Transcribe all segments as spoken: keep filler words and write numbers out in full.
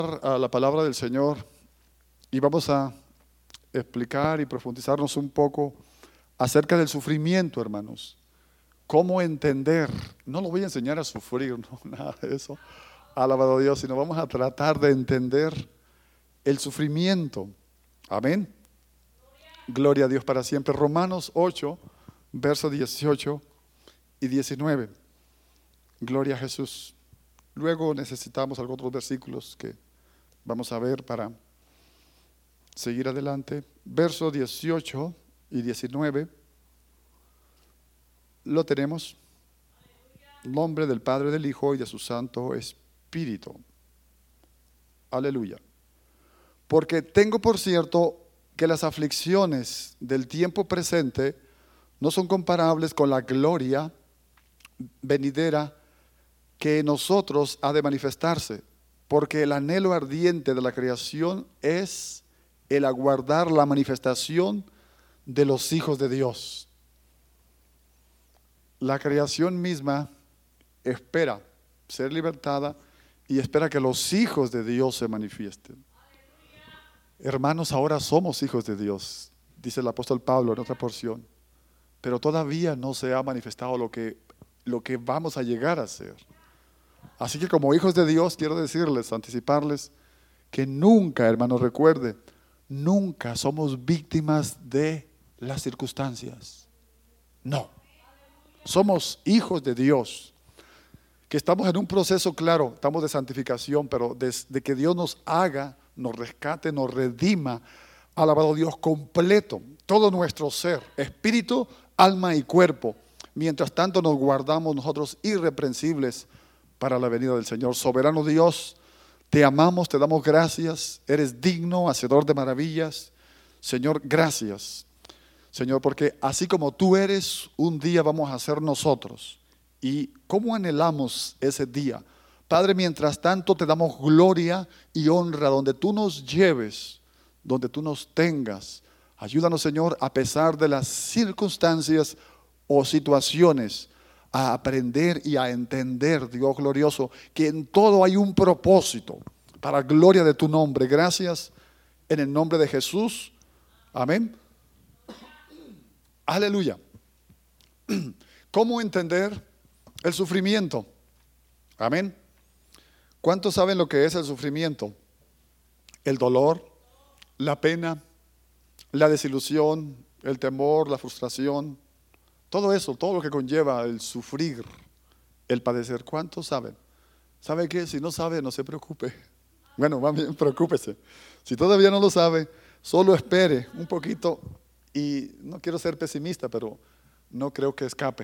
A la palabra del Señor y vamos a explicar y profundizarnos un poco acerca del sufrimiento, hermanos. Cómo entender, no lo voy a enseñar a sufrir, no, nada de eso, alabado a Dios, sino vamos a tratar de entender el sufrimiento. Amén. Gloria a Dios para siempre. Romanos ocho, versos dieciocho y diecinueve. Gloria a Jesús. Luego necesitamos algunos otros versículos que vamos a ver para seguir adelante. Versos dieciocho y diecinueve. Lo tenemos. Nombre del Padre, del Hijo y de su Santo Espíritu. Aleluya. Porque tengo por cierto que las aflicciones del tiempo presente no son comparables con la gloria venidera que en nosotros ha de manifestarse, porque el anhelo ardiente de la creación es el aguardar la manifestación de los hijos de Dios. La creación misma espera ser libertada y espera que los hijos de Dios se manifiesten. Hermanos, ahora somos hijos de Dios, dice el apóstol Pablo en otra porción, pero todavía no se ha manifestado lo que, lo que vamos a llegar a ser. Así que como hijos de Dios quiero decirles, anticiparles, que nunca, hermanos, recuerde, nunca somos víctimas de las circunstancias. No, somos hijos de Dios, que estamos en un proceso, claro, estamos de santificación, pero desde que Dios nos haga, nos rescate, nos redima, alabado Dios, completo, todo nuestro ser, espíritu, alma y cuerpo. Mientras tanto nos guardamos nosotros irreprensibles para la venida del Señor. Soberano Dios, te amamos, te damos gracias, eres digno, hacedor de maravillas. Señor, gracias, Señor, porque así como tú eres, un día vamos a ser nosotros. ¿Y cómo anhelamos ese día? Padre, mientras tanto te damos gloria y honra donde tú nos lleves, donde tú nos tengas. Ayúdanos, Señor, a pesar de las circunstancias o situaciones, a aprender y a entender, Dios glorioso, que en todo hay un propósito para gloria de tu nombre. Gracias en el nombre de Jesús. Amén. Aleluya. ¿Cómo entender el sufrimiento? Amén. ¿Cuántos saben lo que es el sufrimiento? El dolor, la pena, la desilusión, el temor, la frustración. Todo eso, todo lo que conlleva el sufrir, el padecer. ¿Cuántos saben? ¿Sabe qué? Si no sabe, no se preocupe. Bueno, más bien, preocúpese. Si todavía no lo sabe, solo espere un poquito. Y no quiero ser pesimista, pero no creo que escape.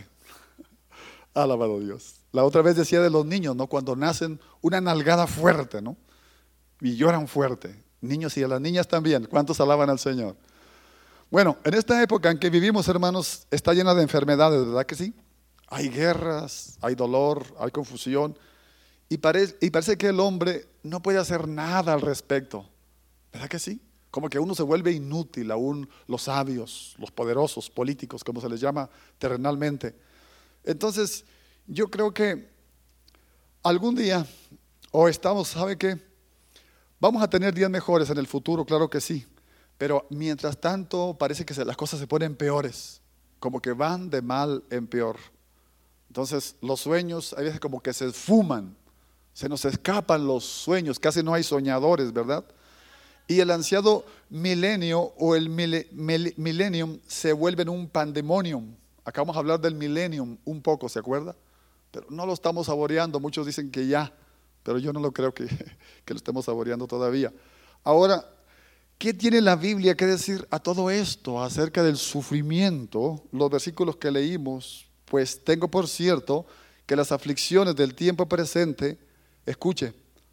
Alabado Dios. La otra vez decía de los niños, ¿no? Cuando nacen, una nalgada fuerte, ¿no? Y lloran fuerte. Niños y a las niñas también. ¿Cuántos alaban al Señor? Bueno, en esta época en que vivimos, hermanos, está llena de enfermedades, ¿verdad que sí? Hay guerras, hay dolor, hay confusión, y parece, y parece que el hombre no puede hacer nada al respecto, ¿verdad que sí? Como que uno se vuelve inútil, aún los sabios, los poderosos, políticos, como se les llama terrenalmente. Entonces, yo creo que algún día, o estamos, ¿sabe qué? Vamos a tener días mejores en el futuro, claro que sí. Pero mientras tanto parece que las cosas se ponen peores, como que van de mal en peor. Entonces los sueños a veces como que se esfuman, se nos escapan los sueños, casi no hay soñadores, ¿verdad? Y el ansiado milenio o el mile, mil, millennium se vuelve en un pandemonium. Acá vamos a hablar del millennium un poco, ¿se acuerda? Pero no lo estamos saboreando, muchos dicen que ya, pero yo no lo creo que, que lo estemos saboreando todavía. Ahora, ¿qué tiene la Biblia que decir a todo esto acerca del sufrimiento? Los versículos que leímos, pues tengo por cierto que las aflicciones del tiempo presente, escuche,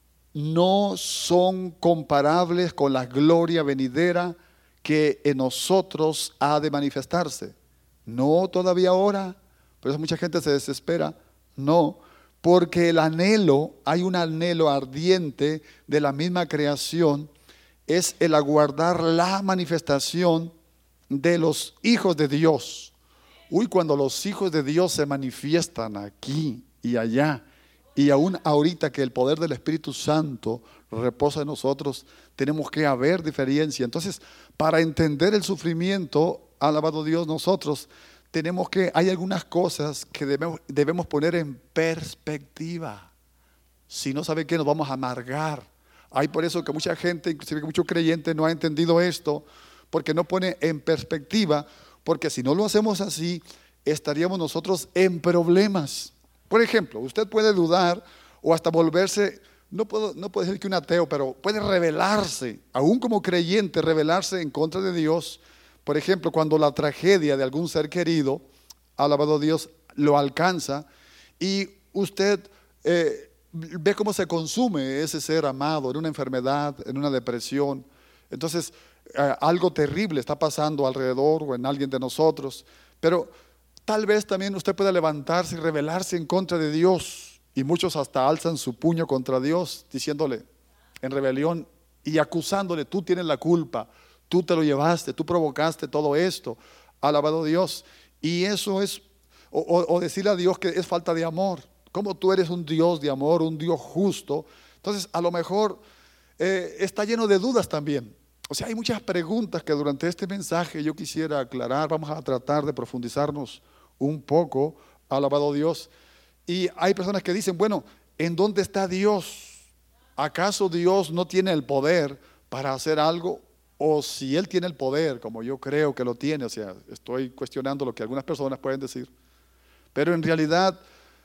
no son comparables con la gloria venidera que en nosotros ha de manifestarse. No todavía ahora, por eso mucha gente se desespera, no, porque el anhelo, hay un anhelo ardiente de la misma creación, es el aguardar la manifestación de los hijos de Dios. Uy, cuando los hijos de Dios se manifiestan aquí y allá Y aún ahorita que el poder del Espíritu Santo reposa en nosotros, tenemos que haber diferencia. Entonces, para entender el sufrimiento, alabado Dios, nosotros tenemos que, hay algunas cosas que debemos, debemos poner en perspectiva. Si no, ¿sabe qué? Nos vamos a amargar. Hay por eso que mucha gente, inclusive que muchos creyentes, no ha entendido esto, porque no pone en perspectiva, porque si no lo hacemos así, estaríamos nosotros en problemas. Por ejemplo, usted puede dudar o hasta volverse, no puedo, no puedo decir que un ateo, pero puede rebelarse, aún como creyente, rebelarse en contra de Dios. Por ejemplo, cuando la tragedia de algún ser querido, alabado Dios, lo alcanza y usted eh, ve cómo se consume ese ser amado en una enfermedad, en una depresión. Entonces, eh, algo terrible está pasando alrededor o en alguien de nosotros, pero tal vez también usted pueda levantarse y rebelarse en contra de Dios. Y muchos hasta alzan su puño contra Dios, diciéndole en rebelión y acusándole: tú tienes la culpa, tú te lo llevaste, tú provocaste todo esto. Alabado Dios. Y eso es, o, o, o decirle a Dios que es falta de amor. Como tú eres un Dios de amor, un Dios justo. Entonces a lo mejor eh, está lleno de dudas también. O sea, hay muchas preguntas que durante este mensaje yo quisiera aclarar. Vamos a tratar de profundizarnos un poco, alabado Dios. Y hay personas que dicen: bueno, ¿en dónde está Dios? ¿Acaso Dios no tiene el poder para hacer algo? O si Él tiene el poder, como yo creo que lo tiene, o sea, estoy cuestionando lo que algunas personas pueden decir, pero en realidad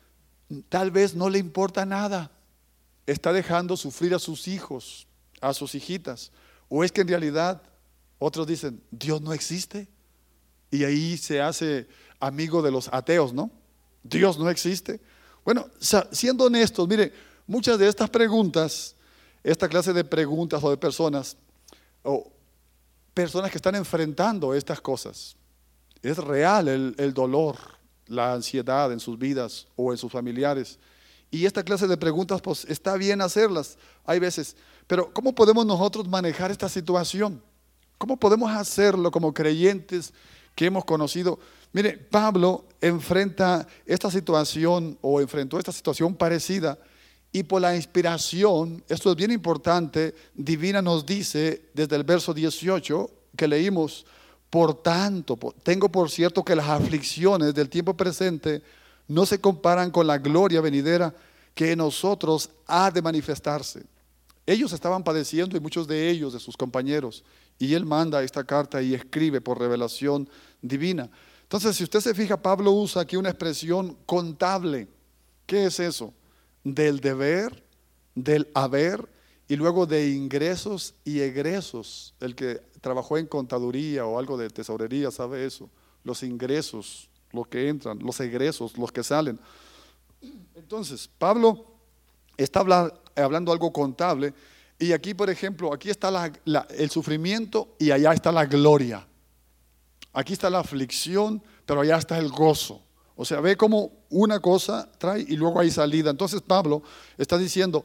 tal vez no le importa nada. Está dejando sufrir a sus hijos, a sus hijitas. O es que en realidad otros dicen: Dios no existe. Y ahí se hace amigo de los ateos, ¿no? Dios no existe. Bueno, siendo honestos, mire, muchas de estas preguntas, esta clase de preguntas o de personas, o personas que están enfrentando estas cosas, es real el, el dolor, la ansiedad en sus vidas o en sus familiares. Y esta clase de preguntas, pues está bien hacerlas, hay veces. Pero ¿cómo podemos nosotros manejar esta situación? ¿Cómo podemos hacerlo como creyentes que hemos conocido? Mire, Pablo enfrenta esta situación o enfrentó esta situación parecida y por la inspiración, esto es bien importante, divina, nos dice desde el verso dieciocho que leímos: por tanto, tengo por cierto que las aflicciones del tiempo presente no se comparan con la gloria venidera que en nosotros ha de manifestarse. Ellos estaban padeciendo, y muchos de ellos, de sus compañeros, y él manda esta carta y escribe por revelación divina. Entonces, si usted se fija, Pablo usa aquí una expresión contable. ¿Qué es eso? Del deber, del haber, y luego de ingresos y egresos. El que trabajó en contaduría o algo de tesorería sabe eso. Los ingresos, los que entran, los egresos, los que salen. Entonces, Pablo está hablando algo contable. Y aquí, por ejemplo, aquí está la, la, el sufrimiento y allá está la gloria. Aquí está la aflicción, pero allá está el gozo. O sea, ve cómo una cosa trae y luego hay salida. Entonces Pablo está diciendo: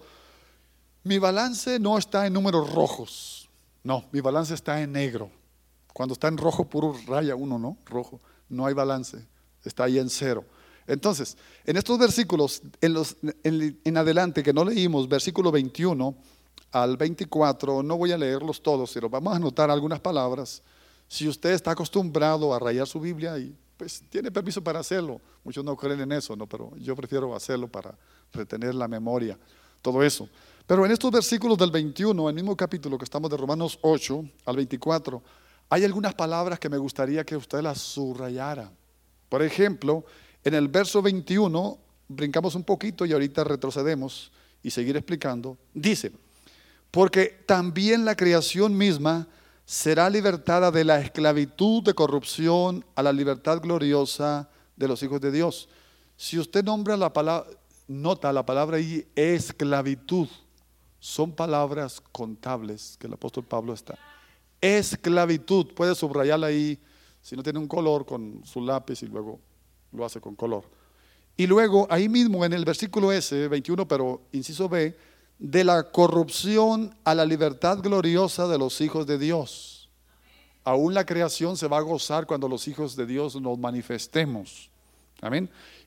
mi balance no está en números rojos. No, mi balance está en negro. Cuando está en rojo, puro raya uno, ¿no? Rojo. No hay balance. Está ahí en cero. Entonces, en estos versículos, en, los, en, en adelante que no leímos, versículo veintiuno al veinticuatro, no voy a leerlos todos, pero vamos a anotar algunas palabras. Si usted está acostumbrado a rayar su Biblia, y pues tiene permiso para hacerlo. Muchos no creen en eso, ¿no? Pero yo prefiero hacerlo para retener la memoria, todo eso. Pero en estos versículos del veintiuno, el mismo capítulo que estamos de Romanos ocho al veinticuatro, hay algunas palabras que me gustaría que usted las subrayara. Por ejemplo, en el verso veintiuno, brincamos un poquito y ahorita retrocedemos y seguir explicando. Dice: porque también la creación misma será libertada de la esclavitud de corrupción a la libertad gloriosa de los hijos de Dios. Si usted nombra la palabra, nota la palabra ahí, esclavitud, son palabras contables que el apóstol Pablo está. Esclavitud, puede subrayarla ahí, si no tiene un color, con su lápiz, y luego lo hace con color. Y luego ahí mismo en el versículo ese, veintiuno, pero inciso B, de la corrupción a la libertad gloriosa de los hijos de Dios. Aún la creación se va a gozar cuando los hijos de Dios nos manifestemos. Amén.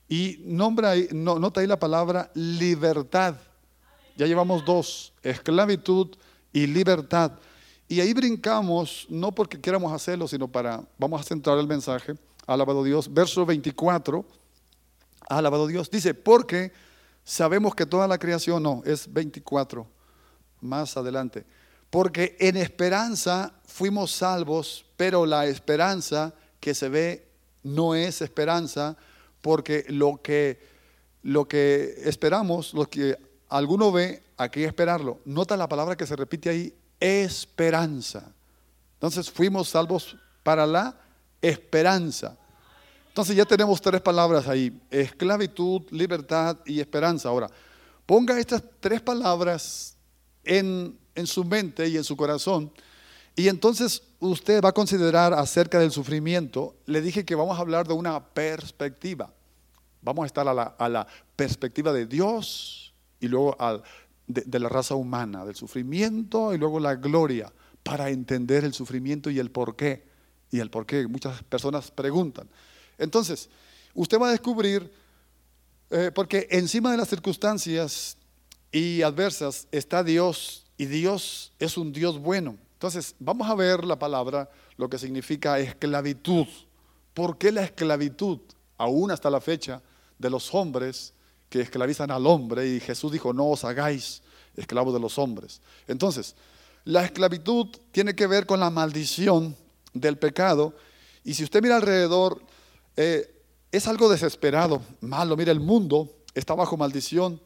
Y nombra ahí, no, nota ahí la palabra libertad. Ya llevamos dos, esclavitud y libertad. Y ahí brincamos, no porque queramos hacerlo, sino para, vamos a centrar el mensaje, alabado Dios, verso veinticuatro, alabado Dios, dice, porque sabemos que toda la creación, no, es veinticuatro, más adelante, porque en esperanza fuimos salvos, pero la esperanza que se ve no es esperanza, porque lo que, lo que esperamos, lo que alguno ve, aquí esperarlo. Nota la palabra que se repite ahí, esperanza. Entonces fuimos salvos para la esperanza. Entonces ya tenemos tres palabras ahí, esclavitud, libertad y esperanza. Ahora, ponga estas tres palabras en, en su mente y en su corazón, y entonces usted va a considerar acerca del sufrimiento. Le dije que vamos a hablar de una perspectiva. Vamos a estar a la, a la perspectiva de Dios y luego al, de, de la raza humana, del sufrimiento y luego la gloria, para entender el sufrimiento y el por qué. Y el por qué muchas personas preguntan. Entonces, usted va a descubrir, eh, porque encima de las circunstancias y adversas está Dios, y Dios es un Dios bueno. Entonces, vamos a ver la palabra, lo que significa esclavitud. ¿Por qué la esclavitud? Aún hasta la fecha, de los hombres que esclavizan al hombre, y Jesús dijo, no os hagáis esclavos de los hombres. Entonces, la esclavitud tiene que ver con la maldición del pecado, y si usted mira alrededor, eh, es algo desesperado, malo. Mira, el mundo está bajo maldición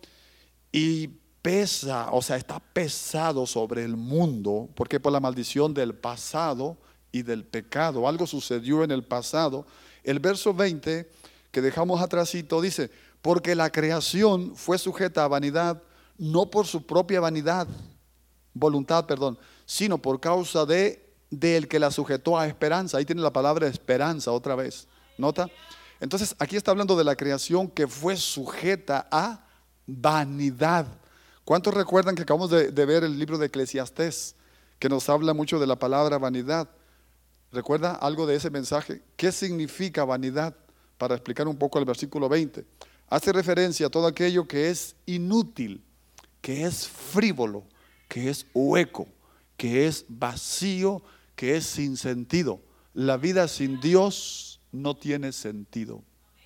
y pesa, o sea, está pesado sobre el mundo, porque por la maldición del pasado y del pecado, algo sucedió en el pasado. El verso veinte, que dejamos atrásito, dice, porque la creación fue sujeta a vanidad, no por su propia vanidad, voluntad, perdón, sino por causa de del que la sujetó a esperanza. Ahí tiene la palabra esperanza otra vez, ¿nota? Entonces, aquí está hablando de la creación que fue sujeta a vanidad. ¿Cuántos recuerdan que acabamos de, de ver el libro de Eclesiastés, que nos habla mucho de la palabra vanidad? ¿Recuerda algo de ese mensaje? ¿Qué significa vanidad? Para explicar un poco el versículo veinte. Hace referencia a todo aquello que es inútil, que es frívolo, que es hueco, que es vacío, que es sin sentido. La vida sin Dios no tiene sentido.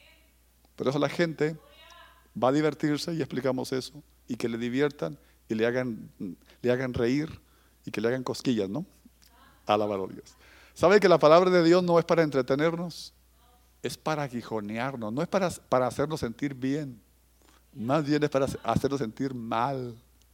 Por eso la gente va a divertirse, y explicamos eso, y que le diviertan y le hagan, le hagan reír y que le hagan cosquillas, ¿no? Alabado a Dios. ¿Sabe que la palabra de Dios no es para entretenernos? Es para aguijonearnos, no es para, para hacernos sentir bien, más bien es para hacernos sentir mal.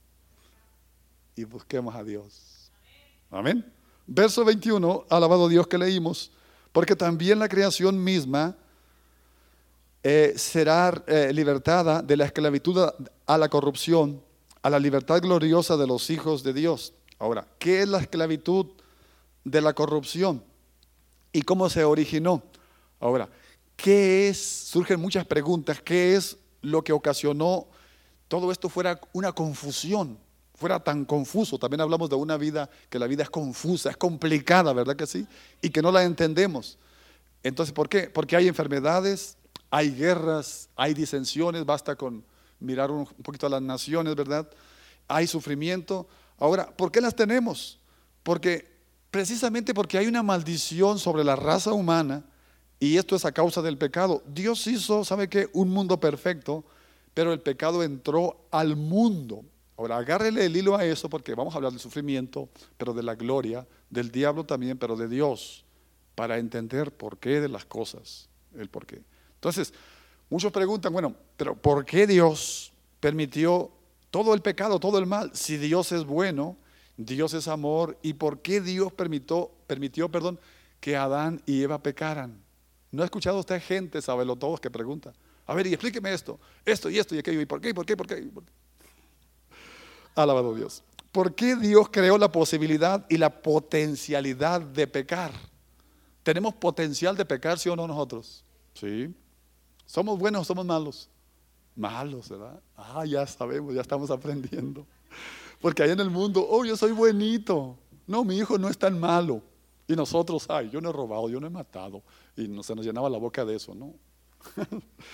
Y busquemos a Dios. Amén. Verso veintiuno, alabado Dios, que leímos, porque también la creación misma eh, será eh, libertada de la esclavitud a, a la corrupción, a la libertad gloriosa de los hijos de Dios. Ahora, ¿qué es la esclavitud de la corrupción? ¿Y cómo se originó? Ahora, ¿qué es? Surgen muchas preguntas. ¿Qué es lo que ocasionó todo esto fuera una confusión? Fuera tan confuso. También hablamos de una vida, que la vida es confusa, es complicada, ¿verdad que sí? Y que no la entendemos. Entonces, ¿por qué? Porque hay enfermedades, hay guerras, hay disensiones, basta con mirar un poquito a las naciones, ¿verdad? Hay sufrimiento. Ahora, ¿por qué las tenemos? Porque precisamente porque hay una maldición sobre la raza humana, y esto es a causa del pecado. Dios hizo, ¿sabe qué? Un mundo perfecto, pero el pecado entró al mundo. Ahora, agárrele el hilo a eso, porque vamos a hablar del sufrimiento, pero de la gloria, del diablo también, pero de Dios, para entender por qué de las cosas, el por qué. Entonces, muchos preguntan, bueno, pero ¿por qué Dios permitió todo el pecado, todo el mal? Si Dios es bueno, Dios es amor, ¿y por qué Dios permitió, permitió, perdón, que Adán y Eva pecaran? ¿No ha escuchado usted gente, sábelo todos, que pregunta? A ver, y explíqueme esto, esto y esto y aquello, ¿y por qué, y por qué, y por qué? ¿Por qué? Alabado Dios. ¿Por qué Dios creó la posibilidad y la potencialidad de pecar? ¿Tenemos potencial de pecar, sí o no nosotros? Sí. ¿Somos buenos o somos malos? Malos, ¿verdad? Ah, ya sabemos, ya estamos aprendiendo. Porque hay en el mundo, oh, yo soy buenito. No, mi hijo no es tan malo. Y nosotros, ay, yo no he robado, yo no he matado. Y no, se nos llenaba la boca de eso, ¿no?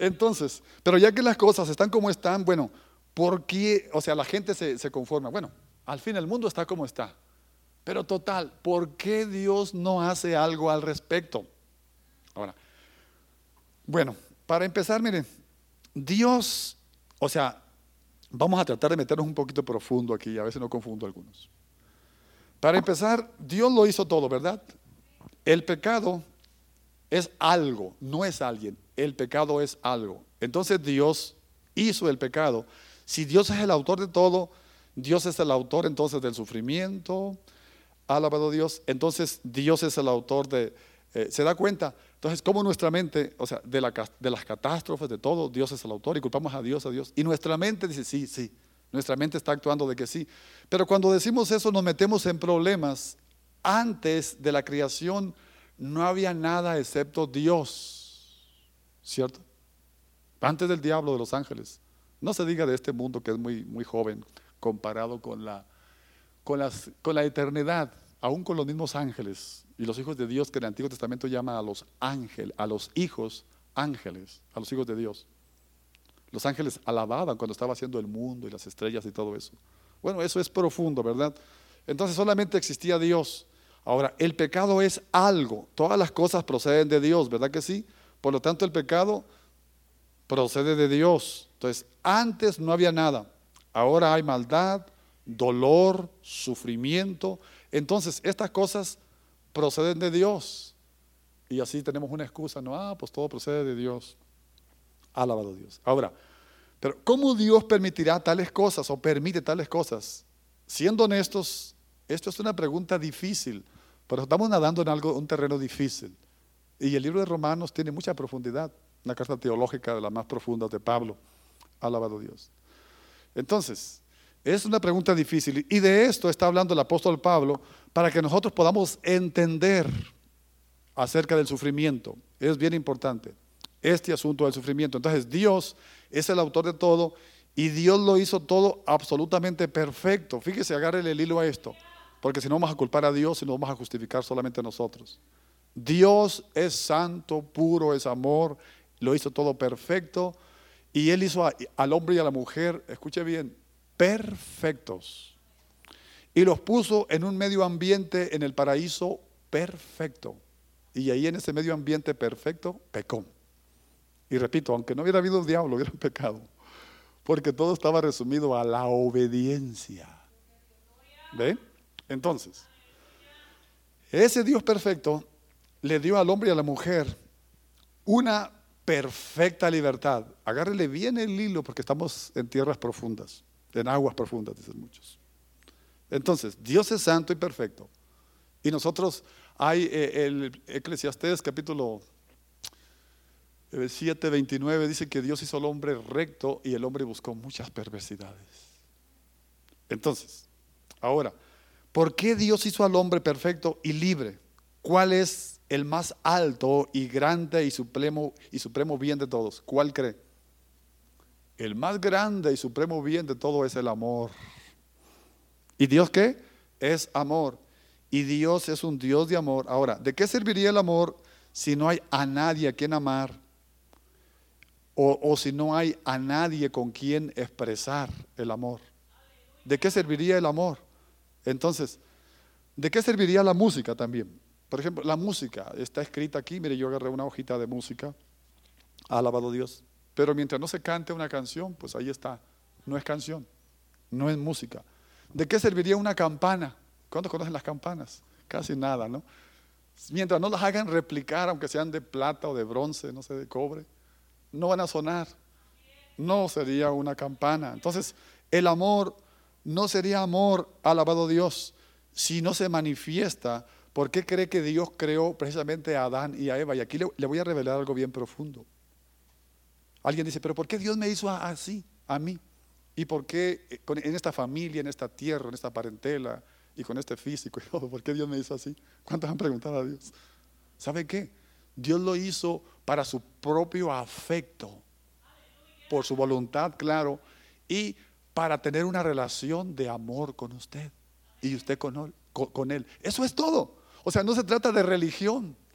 Entonces, pero ya que las cosas están como están, bueno, ¿por qué? O sea, la gente se, se conforma. Bueno, al fin el mundo está como está. Pero total, ¿por qué Dios no hace algo al respecto? Ahora, bueno, para empezar, miren, Dios, o sea, vamos a tratar de meternos un poquito profundo aquí, a veces no confundo a algunos. Para empezar, Dios lo hizo todo, ¿verdad? El pecado es algo, no es alguien. El pecado es algo. Entonces Dios hizo el pecado. Si Dios es el autor de todo, Dios es el autor entonces del sufrimiento. Alabado Dios. Entonces Dios es el autor de, eh, ¿se da cuenta? Entonces, como nuestra mente, o sea, de, la, de las catástrofes, de todo, Dios es el autor y culpamos a Dios, a Dios. Y nuestra mente dice, sí, sí, nuestra mente está actuando de que sí. Pero cuando decimos eso nos metemos en problemas. Antes de la creación no había nada excepto Dios, ¿cierto? Antes del diablo, de los ángeles. No se diga de este mundo que es muy, muy joven comparado con la, con, las, con la eternidad, aún con los mismos ángeles y los hijos de Dios que el Antiguo Testamento llama a los ángeles, a los hijos ángeles, a los hijos de Dios. Los ángeles alababan cuando estaba haciendo el mundo y las estrellas y todo eso. Bueno, eso es profundo, ¿verdad? Entonces solamente existía Dios. Ahora, el pecado es algo, todas las cosas proceden de Dios, ¿verdad que sí? Por lo tanto, el pecado procede de Dios. Entonces, antes no había nada, ahora hay maldad, dolor, sufrimiento. Entonces, estas cosas proceden de Dios. Y así tenemos una excusa, no, ah, pues todo procede de Dios. Alabado Dios. Ahora, pero ¿cómo Dios permitirá tales cosas o permite tales cosas? Siendo honestos, esto es una pregunta difícil, pero estamos nadando en algo, un terreno difícil. Y el libro de Romanos tiene mucha profundidad, una carta teológica de las más profundas de Pablo. Alabado Dios. Entonces, es una pregunta difícil y de esto está hablando el apóstol Pablo para que nosotros podamos entender acerca del sufrimiento. Es bien importante este asunto del sufrimiento. Entonces, Dios es el autor de todo y Dios lo hizo todo absolutamente perfecto. Fíjese, agárrele el hilo a esto, porque si no vamos a culpar a Dios y no vamos a justificar solamente a nosotros. Dios es santo, puro, es amor, lo hizo todo perfecto y Él hizo a, al hombre y a la mujer, escuche bien, perfectos. Y los puso en un medio ambiente en el paraíso perfecto. Y ahí en ese medio ambiente perfecto pecó. Y repito, aunque no hubiera habido diablo, hubiera pecado. Porque todo estaba resumido a la obediencia. ¿Ven? Entonces, ese Dios perfecto le dio al hombre y a la mujer una perfecta libertad. Agárrele bien el hilo porque estamos en tierras profundas, en aguas profundas, dicen muchos. Entonces, Dios es santo y perfecto. Y nosotros, hay eh, el Eclesiastés capítulo siete, veintinueve, dice que Dios hizo al hombre recto y el hombre buscó muchas perversidades. Entonces, ahora, ¿por qué Dios hizo al hombre perfecto y libre? ¿Cuál es el más alto y grande y supremo, y supremo bien de todos? ¿Cuál cree? El más grande y supremo bien de todo es el amor. ¿Y Dios qué? Es amor. Y Dios es un Dios de amor. Ahora, ¿de qué serviría el amor si no hay a nadie a quien amar? O, o si no hay a nadie con quien expresar el amor. ¿De qué serviría el amor? Entonces, ¿de qué serviría la música también? Por ejemplo, la música está escrita aquí. Mire, yo agarré una hojita de música. Alabado Dios. Pero mientras no se cante una canción, pues ahí está. No es canción, no es música. ¿De qué serviría una campana? ¿Cuántos conocen las campanas? Casi nada, ¿no? Mientras no las hagan replicar, aunque sean de plata o de bronce, no sé, de cobre, no van a sonar. No sería una campana. Entonces, el amor no sería amor, alabado Dios, si no se manifiesta. ¿Por qué cree que Dios creó precisamente a Adán y a Eva? Y aquí le, le voy a revelar algo bien profundo. Alguien dice, pero ¿por qué Dios me hizo así, a mí? ¿Y por qué en esta familia, en esta tierra, en esta parentela y con este físico y todo? ¿Por qué Dios me hizo así? ¿Cuántos han preguntado a Dios? ¿Sabe qué? Dios lo hizo para su propio afecto, por su voluntad, claro, y para tener una relación de amor con usted y usted con él, con él. Eso es todo. O sea, no se trata de religión,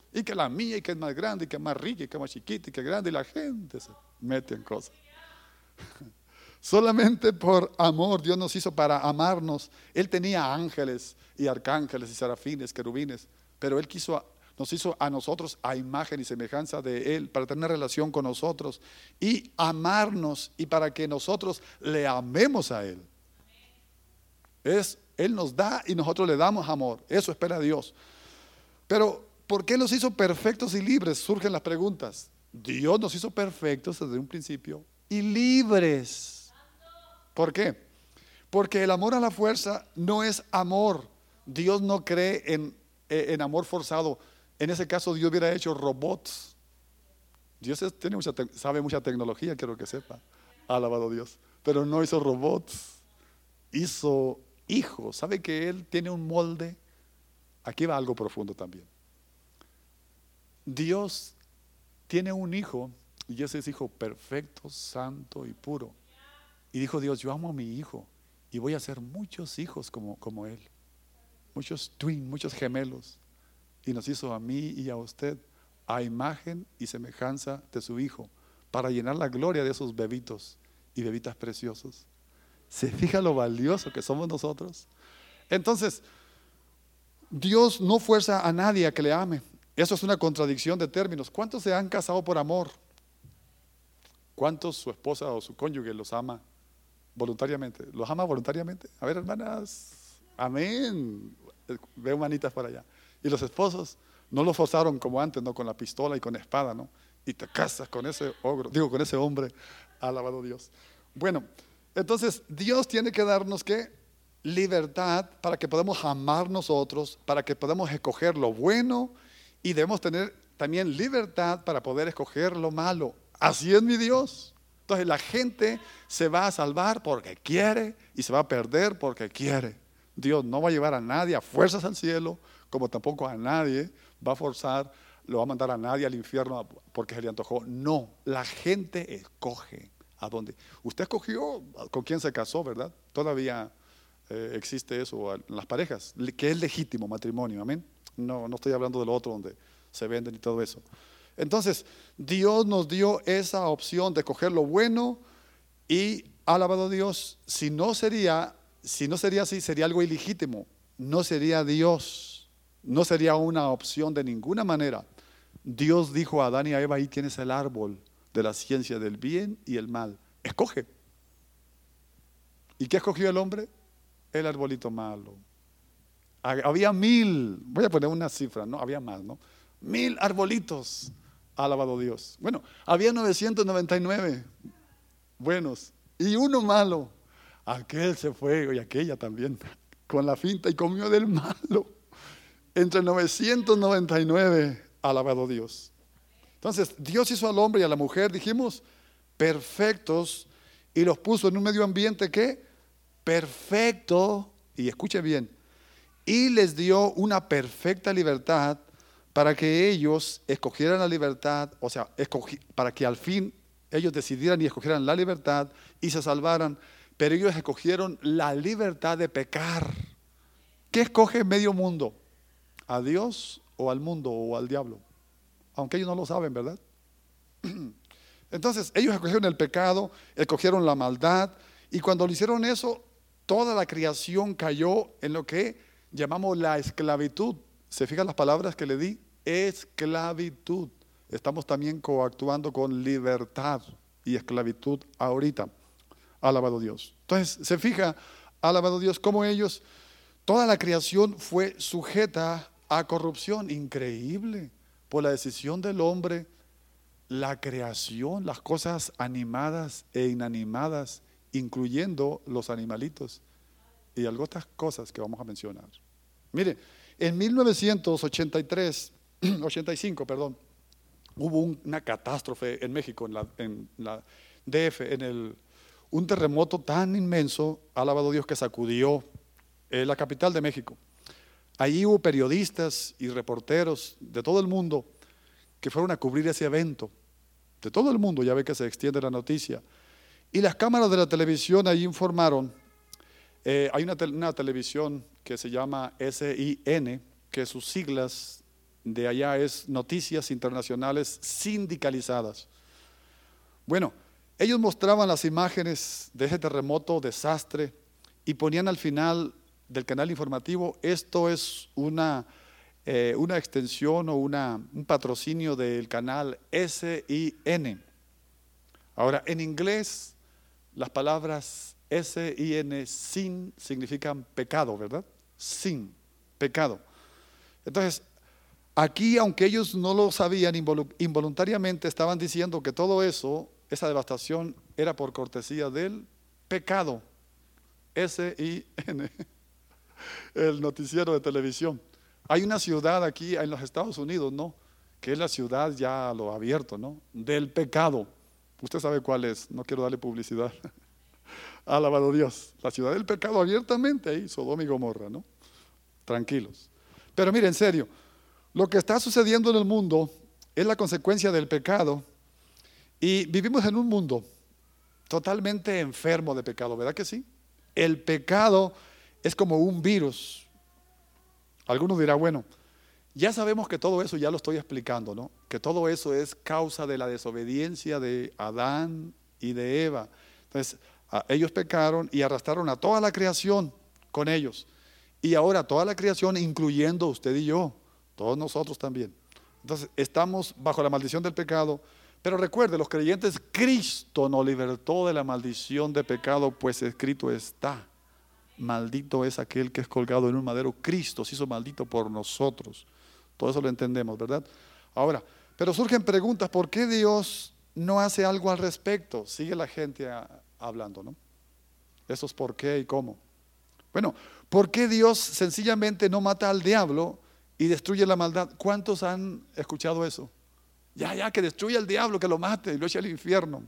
y que la mía, y que es más grande, y que es más rica, y que es más chiquita, y que es grande, y la gente se mete en cosas. Solamente por amor Dios nos hizo para amarnos. Él tenía ángeles y arcángeles y serafines, querubines, pero Él quiso, nos hizo a nosotros a imagen y semejanza de Él, para tener relación con nosotros y amarnos, y para que nosotros le amemos a Él. Es, Él nos da y nosotros le damos amor. Eso espera Dios. Pero ¿por qué los hizo perfectos y libres? Surgen las preguntas. Dios nos hizo perfectos desde un principio y libres. ¿Por qué? Porque el amor a la fuerza no es amor. Dios no cree en, en amor forzado. En ese caso Dios hubiera hecho robots. Dios es, tiene mucha, sabe mucha tecnología, quiero que sepa. Alabado Dios. Pero no hizo robots. Hizo hijos. ¿Sabe que Él tiene un molde? Aquí va algo profundo también. Dios tiene un hijo, y ese es hijo perfecto, santo y puro. Y dijo Dios, yo amo a mi hijo y voy a hacer muchos hijos como, como él. Muchos twin, muchos gemelos. Y nos hizo a mí y a usted a imagen y semejanza de su hijo, para llenar la gloria de esos bebitos y bebitas preciosos. ¿Se fija lo valioso que somos nosotros? Entonces, Dios no fuerza a nadie a que le ame. Eso es una contradicción de términos. ¿Cuántos se han casado por amor? ¿Cuántos su esposa o su cónyuge los ama voluntariamente? ¿Los ama voluntariamente? A ver, hermanas, amén. Veo manitas para allá. Y los esposos no lo forzaron como antes, no, con la pistola y con espada, ¿no? Y te casas con ese ogro, digo, con ese hombre. Alabado Dios. Bueno, entonces Dios tiene que darnos ¿qué? Libertad para que podamos amar nosotros, para que podamos escoger lo bueno, y debemos tener también libertad para poder escoger lo malo. Así es mi Dios. Entonces la gente se va a salvar porque quiere y se va a perder porque quiere. Dios no va a llevar a nadie a fuerzas al cielo, como tampoco a nadie va a forzar, lo va a mandar a nadie al infierno porque se le antojó. No, la gente escoge a dónde. Usted escogió con quién se casó, ¿verdad? Todavía eh, existe eso en las parejas, que es legítimo matrimonio, amén. No, no estoy hablando de lo otro donde se venden y todo eso. Entonces, Dios nos dio esa opción de coger lo bueno y, alabado Dios, si no sería, si no sería así, sería algo ilegítimo. No sería Dios, no sería una opción de ninguna manera. Dios dijo a Adán y a Eva, ahí tienes el árbol de la ciencia del bien y el mal. Escoge. ¿Y qué escogió el hombre? El arbolito malo. Había mil, voy a poner una cifra, no, había más, ¿no? Mil arbolitos. Alabado Dios. Bueno, había novecientos noventa y nueve buenos y uno malo. Aquel se fue y aquella también con la finta y comió del malo. Entre novecientos noventa y nueve, alabado Dios. Entonces, Dios hizo al hombre y a la mujer, dijimos, perfectos, y los puso en un medio ambiente que perfecto, y escuche bien, y les dio una perfecta libertad para que ellos escogieran la libertad, o sea, escogí, para que al fin ellos decidieran y escogieran la libertad y se salvaran, pero ellos escogieron la libertad de pecar. ¿Qué escoge medio mundo? ¿A Dios o al mundo o al diablo? Aunque ellos no lo saben, ¿verdad? Entonces, ellos escogieron el pecado, escogieron la maldad, y cuando lo hicieron eso, toda la creación cayó en lo que llamamos la esclavitud. ¿Se fijan las palabras que le di? Esclavitud. Estamos también coactuando con libertad y esclavitud ahorita. Alabado Dios. Entonces, se fija, alabado Dios, cómo ellos, toda la creación fue sujeta a corrupción. Increíble. Por la decisión del hombre, la creación, las cosas animadas e inanimadas, incluyendo los animalitos y algunas otras cosas que vamos a mencionar. Mire, en mil novecientos ochenta y tres, ochenta y cinco, perdón, hubo un, una catástrofe en México, en la, en la D F, en el, un terremoto tan inmenso, alabado Dios, que sacudió eh, la capital de México. Allí hubo periodistas y reporteros de todo el mundo que fueron a cubrir ese evento, de todo el mundo, ya ve que se extiende la noticia. Y las cámaras de la televisión allí informaron, eh, hay una, te, una televisión que se llama S I N, que sus siglas de allá es Noticias Internacionales Sindicalizadas. Bueno, ellos mostraban las imágenes de ese terremoto, desastre, y ponían al final del canal informativo: esto es una, eh, una extensión o una, un patrocinio del canal S I N. Ahora, en inglés, las palabras S I N, sin, significan pecado, ¿verdad? Sin, pecado. Entonces, aquí, aunque ellos no lo sabían, involuntariamente estaban diciendo que todo eso, esa devastación, era por cortesía del pecado. S I N, el noticiero de televisión. Hay una ciudad aquí en los Estados Unidos, ¿no?, que es la ciudad ya a lo abierto, ¿no?, del pecado. Usted sabe cuál es, no quiero darle publicidad. Alabado Dios, la ciudad del pecado abiertamente ahí, Sodoma y Gomorra, ¿no? Tranquilos. Pero mire, en serio, lo que está sucediendo en el mundo es la consecuencia del pecado, y vivimos en un mundo totalmente enfermo de pecado, ¿verdad que sí? El pecado es como un virus. Algunos dirán, bueno, ya sabemos que todo eso, ya lo estoy explicando, ¿no?, que todo eso es causa de la desobediencia de Adán y de Eva. Entonces, ellos pecaron y arrastraron a toda la creación con ellos, y ahora toda la creación, incluyendo usted y yo, todos nosotros también. Entonces, estamos bajo la maldición del pecado. Pero recuerde, los creyentes, Cristo nos libertó de la maldición de pecado, pues escrito está: maldito es aquel que es colgado en un madero. Cristo se hizo maldito por nosotros. Todo eso lo entendemos, ¿verdad? Ahora, pero surgen preguntas: ¿por qué Dios no hace algo al respecto? Sigue la gente a, hablando, ¿no? Eso es por qué y cómo. Bueno, ¿por qué Dios sencillamente no mata al diablo y destruye la maldad? ¿Cuántos han escuchado eso? Ya, ya, que destruya al diablo, que lo mate y lo eche al infierno.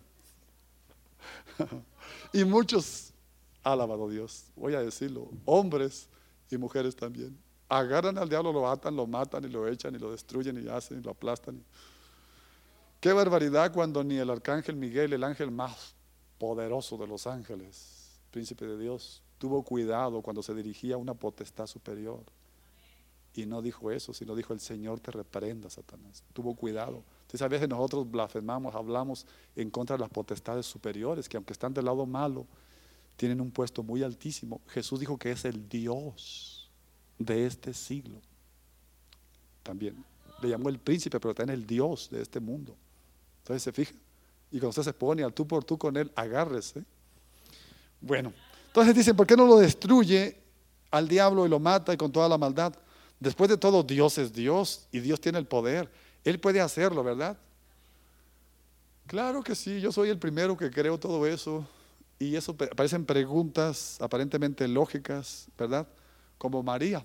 Y muchos, alabado Dios, voy a decirlo, hombres y mujeres también, agarran al diablo, lo atan, lo matan y lo echan y lo destruyen y hacen y lo aplastan. Qué barbaridad cuando ni el arcángel Miguel, el ángel más poderoso de los ángeles, príncipe de Dios, tuvo cuidado cuando se dirigía a una potestad superior. Y no dijo eso, sino dijo: el Señor te reprenda, Satanás. Tuvo cuidado. Entonces, a veces nosotros blasfemamos, hablamos en contra de las potestades superiores, que aunque están del lado malo, tienen un puesto muy altísimo. Jesús dijo que es el Dios de este siglo. También le llamó el príncipe, pero también el Dios de este mundo. Entonces, se fija. Y cuando usted se pone al tú por tú con él, agárrese. Bueno, entonces dicen: ¿por qué no lo destruye al diablo y lo mata y con toda la maldad? Después de todo, Dios es Dios y Dios tiene el poder. Él puede hacerlo, ¿verdad? Claro que sí, yo soy el primero que creo todo eso. Y eso parecen preguntas aparentemente lógicas, ¿verdad? Como María.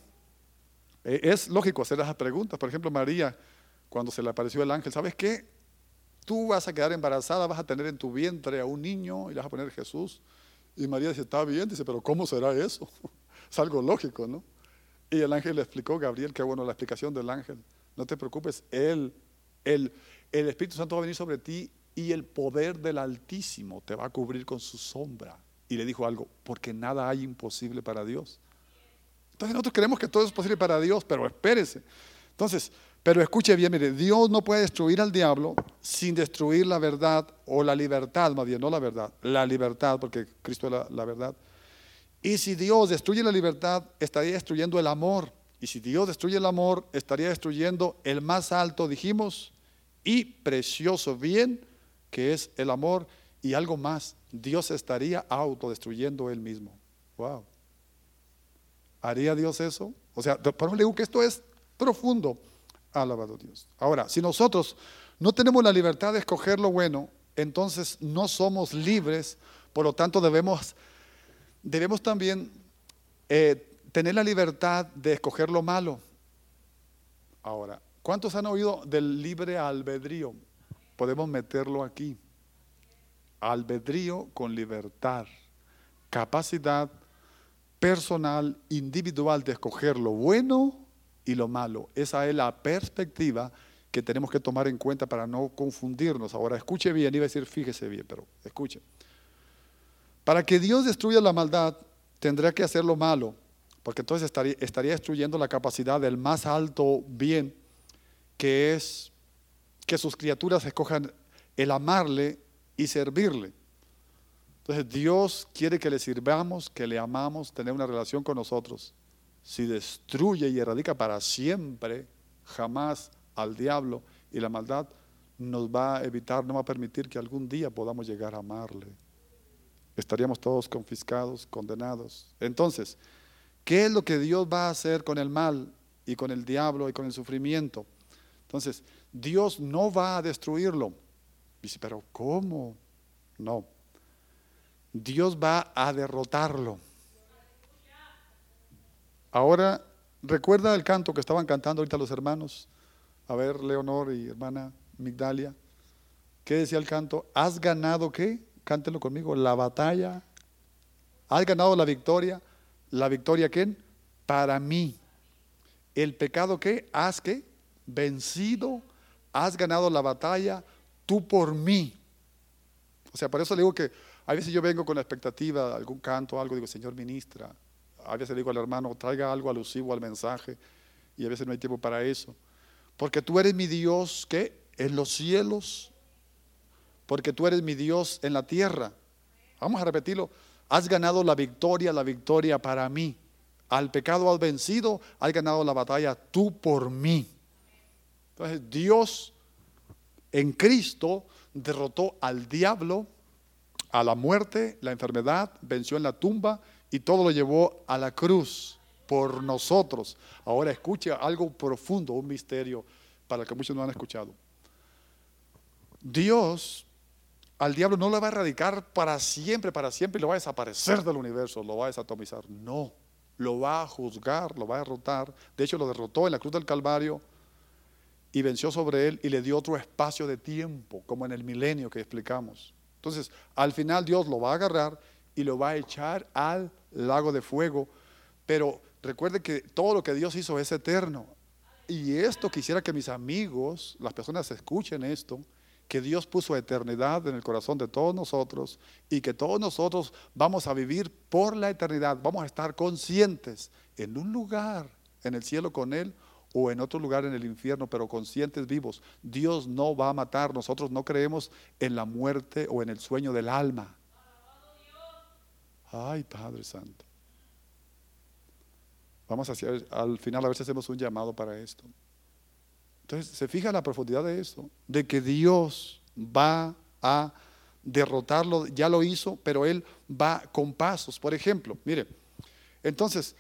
Es lógico hacer esas preguntas. Por ejemplo, María, cuando se le apareció el ángel: ¿sabes qué? Tú vas a quedar embarazada, vas a tener en tu vientre a un niño y le vas a poner Jesús. Y María dice: está bien. Dice: pero ¿cómo será eso? Es algo lógico, ¿no? Y el ángel le explicó, Gabriel, qué bueno la explicación del ángel: no te preocupes, él, él, el Espíritu Santo va a venir sobre ti y el poder del Altísimo te va a cubrir con su sombra. Y le dijo algo: porque nada hay imposible para Dios. Entonces nosotros creemos que todo es posible para Dios, pero espérese. Entonces, pero escuche bien, mire, Dios no puede destruir al diablo sin destruir la verdad, o la libertad, más bien, no la verdad, la libertad, porque Cristo es la, la verdad. Y si Dios destruye la libertad, estaría destruyendo el amor. Y si Dios destruye el amor, estaría destruyendo el más alto, dijimos, y precioso bien, que es el amor. Y algo más, Dios estaría autodestruyendo Él mismo. Wow. ¿Haría Dios eso? O sea, por eso le digo que esto es profundo. Alabado Dios. Ahora, si nosotros no tenemos la libertad de escoger lo bueno, entonces no somos libres. Por lo tanto, debemos... Debemos también eh, tener la libertad de escoger lo malo. Ahora, ¿cuántos han oído del libre albedrío? Podemos meterlo aquí. Albedrío con libertad, capacidad personal, individual de escoger lo bueno y lo malo. Esa es la perspectiva que tenemos que tomar en cuenta para no confundirnos. Ahora, escuche bien, iba a decir fíjese bien, pero escuche. Para que Dios destruya la maldad, tendrá que hacer lo malo, porque entonces estaría, estaría destruyendo la capacidad del más alto bien. que es que sus criaturas escojan el amarle y servirle. Entonces Dios quiere que le sirvamos, que le amamos, tener una relación con nosotros. Si destruye y erradica para siempre, jamás al diablo y la maldad, nos va a evitar, no va a permitir que algún día podamos llegar a amarle. Estaríamos todos confiscados, condenados. Entonces, ¿qué es lo que Dios va a hacer con el mal y con el diablo y con el sufrimiento? Entonces, Dios no va a destruirlo. Dice, pero ¿cómo? No. Dios va a derrotarlo. Ahora, ¿recuerda el canto que estaban cantando ahorita los hermanos? A ver, Leonor y hermana Migdalia. ¿Qué decía el canto? ¿Has ganado qué? Cántelo conmigo. La batalla. ¿Has ganado la victoria? ¿La victoria quién? Para mí. ¿El pecado qué? ¿Has qué? Vencido. ¿Has ganado la batalla? Tú por mí. O sea, por eso le digo que a veces yo vengo con la expectativa de algún canto, algo, digo, Señor ministra. A veces le digo al hermano, traiga algo alusivo al mensaje, y a veces no hay tiempo para eso. Porque tú eres mi Dios, ¿qué? En los cielos. Porque tú eres mi Dios en la tierra. Vamos a repetirlo. Has ganado la victoria, la victoria para mí. Al pecado has vencido, has ganado la batalla tú por mí. Entonces Dios en Cristo derrotó al diablo, a la muerte, la enfermedad, venció en la tumba y todo lo llevó a la cruz por nosotros. Ahora escucha algo profundo, un misterio para el que muchos no han escuchado. Dios al diablo no lo va a erradicar para siempre, para siempre y lo va a desaparecer del universo, lo va a desatomizar. No, lo va a juzgar, lo va a derrotar. De hecho lo derrotó en la cruz del Calvario y venció sobre él y le dio otro espacio de tiempo, como en el milenio que explicamos. Entonces, al final Dios lo va a agarrar y lo va a echar al lago de fuego. Pero recuerde que todo lo que Dios hizo es eterno. Y esto quisiera que mis amigos, las personas escuchen esto, que Dios puso eternidad en el corazón de todos nosotros y que todos nosotros vamos a vivir por la eternidad. Vamos a estar conscientes en un lugar en el cielo con Él o en otro lugar en el infierno, pero conscientes vivos. Dios no va a matar. Nosotros no creemos en la muerte o en el sueño del alma. Ay, Padre Santo. Vamos a hacer, al final a ver si hacemos un llamado para esto. Entonces, se fija la profundidad de eso, de que Dios va a derrotarlo, ya lo hizo, pero Él va con pasos. Por ejemplo, mire, entonces,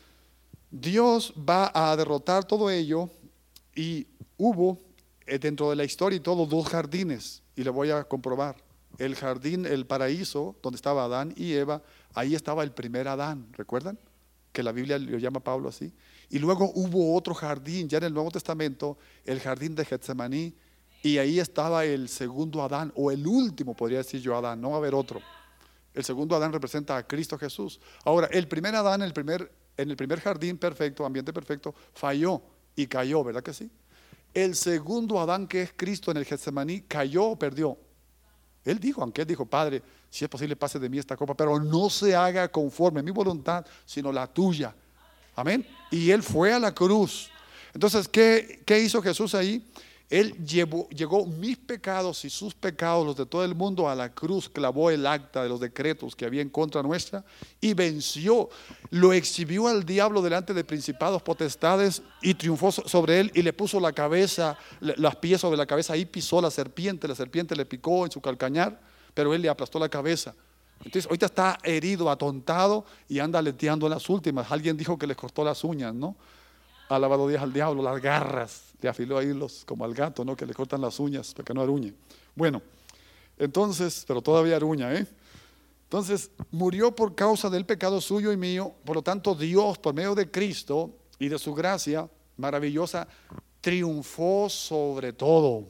Dios va a derrotar todo ello y hubo eh, dentro de la historia y todo dos jardines, y le voy a comprobar. El jardín, el paraíso, donde estaba Adán y Eva, ahí estaba el primer Adán, ¿recuerdan? Que la Biblia lo llama Pablo así. Y luego hubo otro jardín, ya en el Nuevo Testamento, el jardín de Getsemaní, y ahí estaba el segundo Adán, o el último, podría decir yo, Adán, no va a haber otro. El segundo Adán representa a Cristo Jesús. Ahora, el primer Adán, el primer, en el primer jardín perfecto, ambiente perfecto, falló y cayó, ¿verdad que sí? El segundo Adán, que es Cristo en el Getsemaní, cayó o perdió. Él dijo, aunque él dijo, Padre, si es posible pase de mí esta copa, pero no se haga conforme a mi voluntad, sino la tuya. Amén. Y él fue a la cruz. Entonces, ¿qué, qué hizo Jesús ahí? Él llevó, llegó mis pecados y sus pecados, los de todo el mundo, a la cruz, clavó el acta de los decretos que había en contra nuestra y venció, lo exhibió al diablo delante de principados, potestades y triunfó sobre él y le puso la cabeza, las pies sobre la cabeza, ahí pisó la serpiente, la serpiente le picó en su calcañar, pero él le aplastó la cabeza. Entonces ahorita está herido, atontado y anda aleteando en las últimas. Alguien dijo que le cortó las uñas, ¿no? Alabado Dios al diablo, las garras, le afiló ahí los, como al gato, ¿no? Que le cortan las uñas para que no aruñe. Bueno, entonces, pero todavía aruña, ¿eh? Entonces, murió por causa del pecado suyo y mío. Por lo tanto, Dios, por medio de Cristo y de su gracia maravillosa, triunfó sobre todo.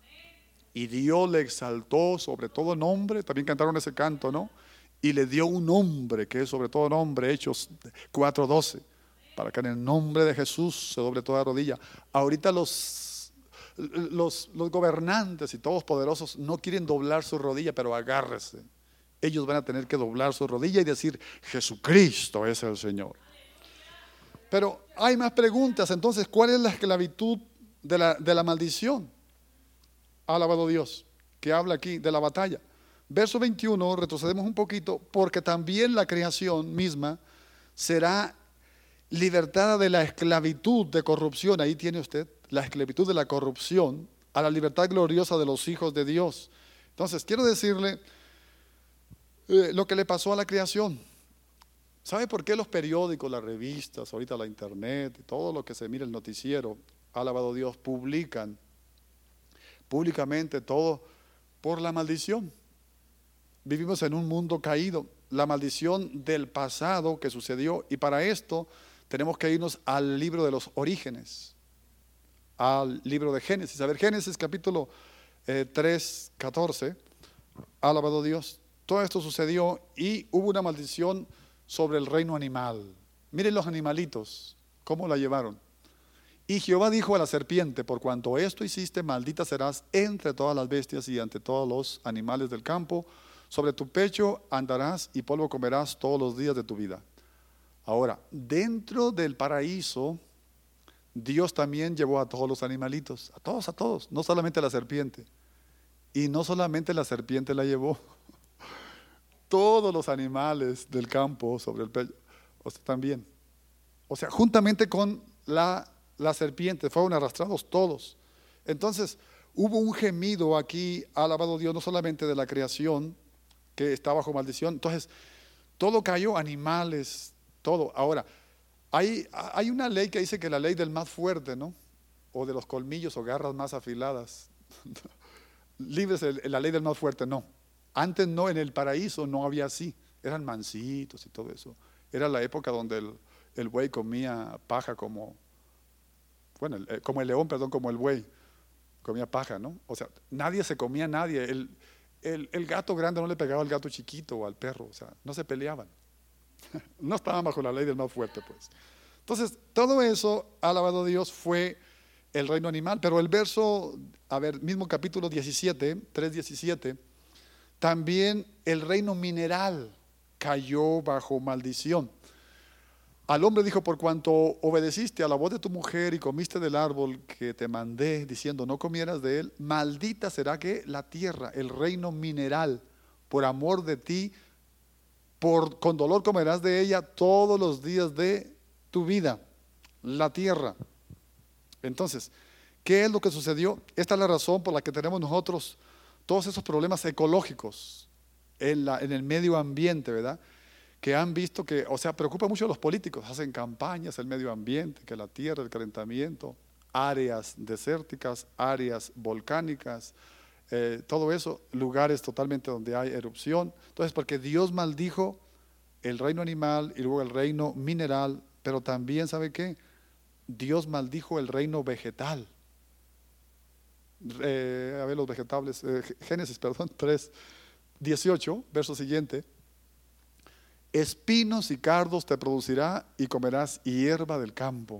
Y Dios le exaltó sobre todo nombre. También cantaron ese canto, ¿no? Y le dio un nombre que es sobre todo nombre, Hechos cuatro doce. Para que en el nombre de Jesús se doble toda rodilla. Ahorita los, los, los gobernantes y todos poderosos no quieren doblar su rodilla, pero agárrese. Ellos van a tener que doblar su rodilla y decir, Jesucristo es el Señor. Pero hay más preguntas. Entonces, ¿cuál es la esclavitud de la, de la maldición. Alabado Dios, que habla aquí de la batalla. Verso veintiuno, retrocedemos un poquito, porque también la creación misma será libertada de la esclavitud de corrupción. Ahí tiene usted la esclavitud de la corrupción a la libertad gloriosa de los hijos de Dios. Entonces, quiero decirle eh, lo que le pasó a la creación. ¿Sabe por qué los periódicos, las revistas, ahorita la internet, todo lo que se mira el noticiero, alabado Dios, publican públicamente todo por la maldición? Vivimos en un mundo caído, la maldición del pasado que sucedió, y para esto tenemos que irnos al libro de los orígenes, al libro de Génesis. A ver, Génesis capítulo eh, tres, catorce, alabado Dios. Todo esto sucedió y hubo una maldición sobre el reino animal. Miren los animalitos, cómo la llevaron. Y Jehová dijo a la serpiente: por cuanto esto hiciste, maldita serás entre todas las bestias y ante todos los animales del campo. Sobre tu pecho andarás y polvo comerás todos los días de tu vida. Ahora, dentro del paraíso, Dios también llevó a todos los animalitos, a todos, a todos, no solamente a la serpiente. Y no solamente la serpiente la llevó, todos los animales del campo sobre el pecho, o sea, también. O sea, juntamente con la, la serpiente, fueron arrastrados todos. Entonces, hubo un gemido aquí, alabado Dios, no solamente de la creación, que está bajo maldición. Entonces, todo cayó, animales, todo. Ahora, hay, hay una ley que dice que la ley del más fuerte, ¿no? O de los colmillos o garras más afiladas. Libres la ley del más fuerte, no. Antes no, en el paraíso no había así. Eran mansitos y todo eso. Era la época donde el, el buey comía paja como, bueno, el, como el león, perdón, como el buey. Comía paja, ¿no? O sea, nadie se comía a nadie. El, El, el gato grande no le pegaba al gato chiquito o al perro, o sea, no se peleaban. No estaban bajo la ley del más fuerte, pues. Entonces, todo eso, alabado Dios, fue el reino animal. Pero el verso, a ver, mismo capítulo diecisiete, tres diecisiete, también el reino mineral cayó bajo maldición. Al hombre dijo: por cuanto obedeciste a la voz de tu mujer y comiste del árbol que te mandé, diciendo no comieras de él, maldita será que la tierra, el reino mineral, por amor de ti, por, con dolor comerás de ella todos los días de tu vida, la tierra. Entonces, ¿qué es lo que sucedió? Esta es la razón por la que tenemos nosotros todos esos problemas ecológicos en, la, en el medio ambiente, ¿verdad? Que han visto que, o sea, preocupa mucho a los políticos, hacen campañas, el medio ambiente, que la tierra, el calentamiento, áreas desérticas, áreas volcánicas, eh, todo eso, lugares totalmente donde hay erupción. Entonces, porque Dios maldijo el reino animal y luego el reino mineral, pero también, ¿sabe qué? Dios maldijo el reino vegetal. Eh, a ver, los vegetales, eh, Génesis, perdón, tres, dieciocho, verso siguiente. Espinos y cardos te producirá y comerás hierba del campo.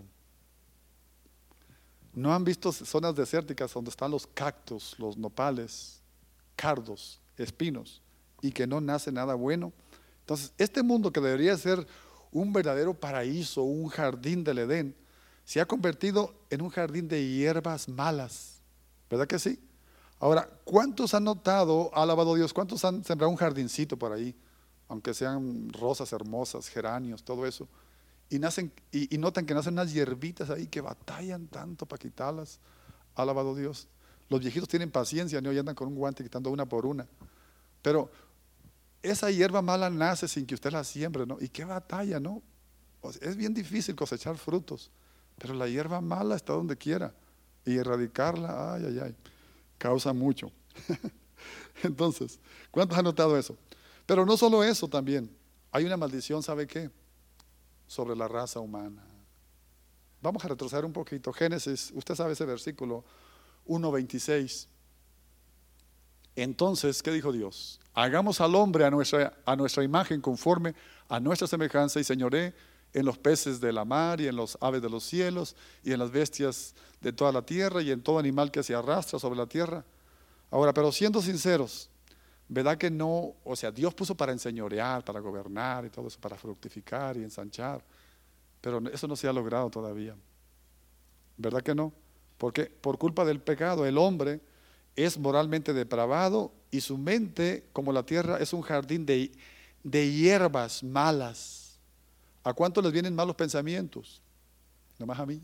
¿No han visto zonas desérticas donde están los cactus, los nopales, cardos, espinos, y que no nace nada bueno? Entonces, este mundo que debería ser un verdadero paraíso, un jardín del Edén, se ha convertido en un jardín de hierbas malas. ¿Verdad que sí? Ahora, ¿cuántos han notado, alabado Dios, cuántos han sembrado un jardincito por ahí? Aunque sean rosas hermosas, geranios, todo eso, y nacen y, y notan que nacen unas hierbitas ahí que batallan tanto para quitarlas. Alabado Dios. Los viejitos tienen paciencia, ¿no? Y andan con un guante quitando una por una. Pero esa hierba mala nace sin que usted la siembre, ¿no? Y qué batalla, ¿no? O sea, es bien difícil cosechar frutos, pero la hierba mala está donde quiera, y erradicarla, ay, ay, ay, causa mucho. Entonces, ¿cuántos han notado eso? Pero no solo eso, también hay una maldición, ¿sabe qué? Sobre la raza humana. Vamos a retroceder un poquito. Génesis, usted sabe ese versículo uno veintiséis. Entonces, ¿qué dijo Dios? Hagamos al hombre a nuestra, a nuestra imagen, conforme a nuestra semejanza, y señoré en los peces de la mar y en los aves de los cielos y en las bestias de toda la tierra y en todo animal que se arrastra sobre la tierra. Ahora, pero siendo sinceros, ¿verdad que no? O sea, Dios puso para enseñorear, para gobernar y todo eso, para fructificar y ensanchar, pero eso no se ha logrado todavía. ¿Verdad que no? Porque por culpa del pecado el hombre es moralmente depravado y su mente, como la tierra, es un jardín de, de hierbas malas. ¿A cuántos les vienen malos pensamientos? Nomás a mí.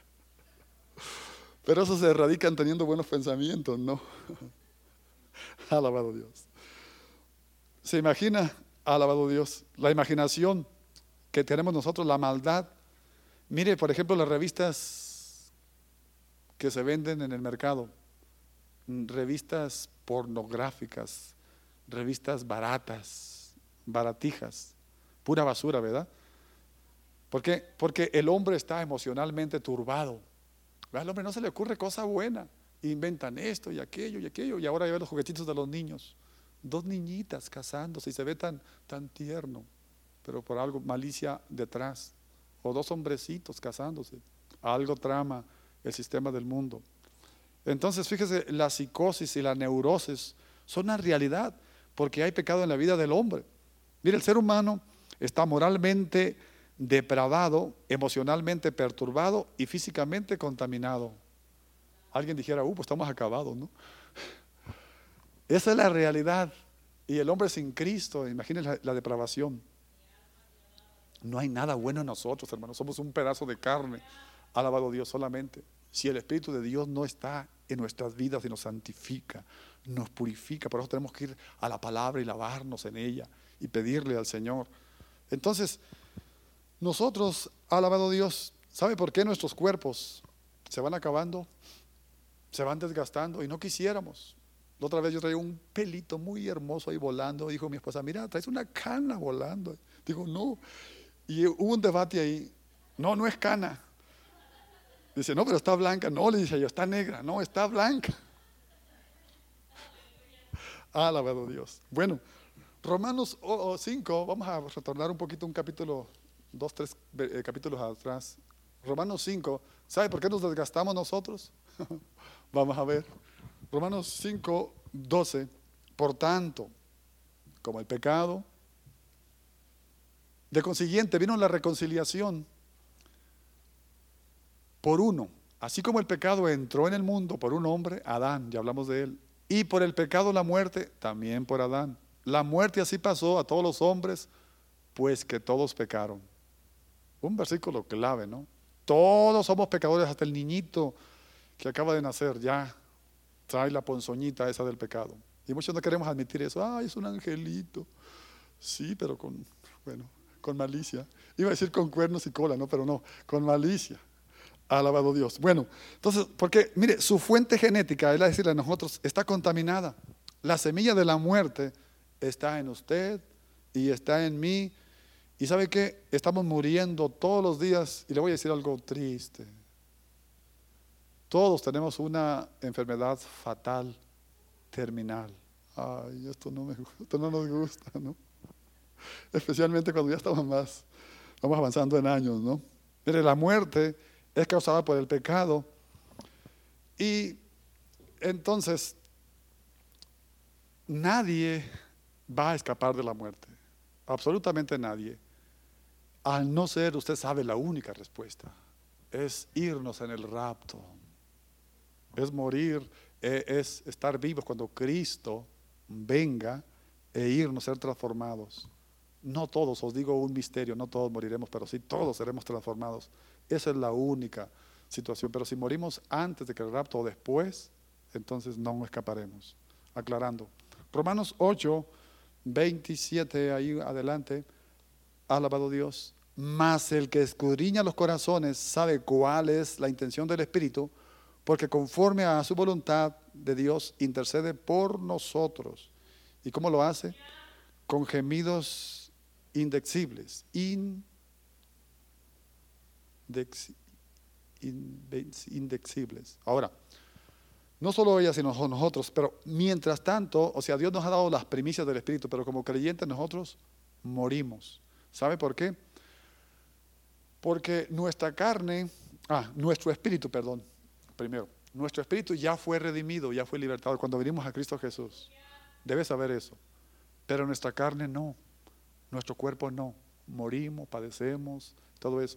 Pero eso se erradican teniendo buenos pensamientos, ¿no? Alabado Dios. ¿Se imagina? Alabado Dios. La imaginación que tenemos nosotros, la maldad. Mire, por ejemplo, las revistas que se venden en el mercado, revistas pornográficas, revistas baratas, baratijas, pura basura, ¿verdad? ¿Por qué? Porque el hombre está emocionalmente turbado. Al hombre no se le ocurre cosa buena. Inventan esto y aquello y aquello. Y ahora ya ven los juguetitos de los niños. Dos niñitas casándose y se ve tan, tan tierno, pero por algo malicia detrás. O dos hombrecitos casándose. Algo trama el sistema del mundo. Entonces, fíjese, la psicosis y la neurosis son una realidad porque hay pecado en la vida del hombre. Mire, el ser humano está moralmente depravado, emocionalmente perturbado y físicamente contaminado. Alguien dijera, uh, pues estamos acabados, ¿no? Esa es la realidad. Y el hombre sin Cristo, imagínense la, la depravación. No hay nada bueno en nosotros, hermanos. Somos un pedazo de carne. Alabado Dios solamente. Si el Espíritu de Dios no está en nuestras vidas y nos santifica, nos purifica, por eso tenemos que ir a la palabra y lavarnos en ella y pedirle al Señor. Entonces, nosotros, alabado Dios, ¿sabe por qué nuestros cuerpos se van acabando? Se van desgastando y no quisiéramos. La otra vez yo traía un pelito muy hermoso ahí volando. Dijo mi esposa, mira, traes una cana volando. Digo, no. Y hubo un debate ahí. No, no es cana. Dice, no, pero está blanca. No, le dije yo, está negra. No, está blanca. Alabado Dios. Bueno, Romanos cinco, vamos a retornar un poquito un capítulo, dos, tres eh, capítulos atrás. Romanos cinco, ¿sabe por qué nos desgastamos nosotros? Vamos a ver. Romanos cinco, doce. Por tanto, como el pecado, de consiguiente vino la reconciliación por uno, así como el pecado entró en el mundo por un hombre, Adán, ya hablamos de él, y por el pecado la muerte, también por Adán. La muerte así pasó a todos los hombres, pues que todos pecaron. Un versículo clave, ¿no? Todos somos pecadores, hasta el niñito que acaba de nacer ya trae la ponzoñita esa del pecado. Y muchos no queremos admitir eso. Ay, es un angelito. Sí, pero con, bueno, con malicia. Iba a decir con cuernos y cola, no, pero no, con malicia. Alabado Dios. Bueno, entonces, porque, mire, su fuente genética, es decirle a nosotros, está contaminada. La semilla de la muerte está en usted y está en mí. ¿Y sabe qué? Estamos muriendo todos los días. Y le voy a decir algo triste. Todos tenemos una enfermedad fatal, terminal. Ay, esto no me gusta, esto no nos gusta, ¿no? Especialmente cuando ya estamos más, vamos avanzando en años, ¿no? Mire, la muerte es causada por el pecado. Y entonces, nadie va a escapar de la muerte. Absolutamente nadie. Al no ser, usted sabe, la única respuesta es irnos en el rapto. Es morir, es estar vivos cuando Cristo venga e irnos, ser transformados. No todos, os digo un misterio, no todos moriremos, pero sí todos seremos transformados. Esa es la única situación. Pero si morimos antes de que el rapto o después, entonces no escaparemos. Aclarando. Romanos ocho, veintisiete, ahí adelante. Alabado Dios. Mas el que escudriña los corazones sabe cuál es la intención del Espíritu, porque conforme a su voluntad de Dios intercede por nosotros. ¿Y cómo lo hace? Con gemidos indecibles, index, index, indecibles. Ahora, no solo ella, sino nosotros, pero mientras tanto, o sea, Dios nos ha dado las primicias del Espíritu, pero como creyentes nosotros morimos. ¿Sabe por qué? Porque nuestra carne, ah, nuestro espíritu, perdón, primero, nuestro espíritu ya fue redimido, ya fue libertado cuando vinimos a Cristo Jesús. Debes saber eso. Pero nuestra carne no, nuestro cuerpo no. Morimos, padecemos, todo eso.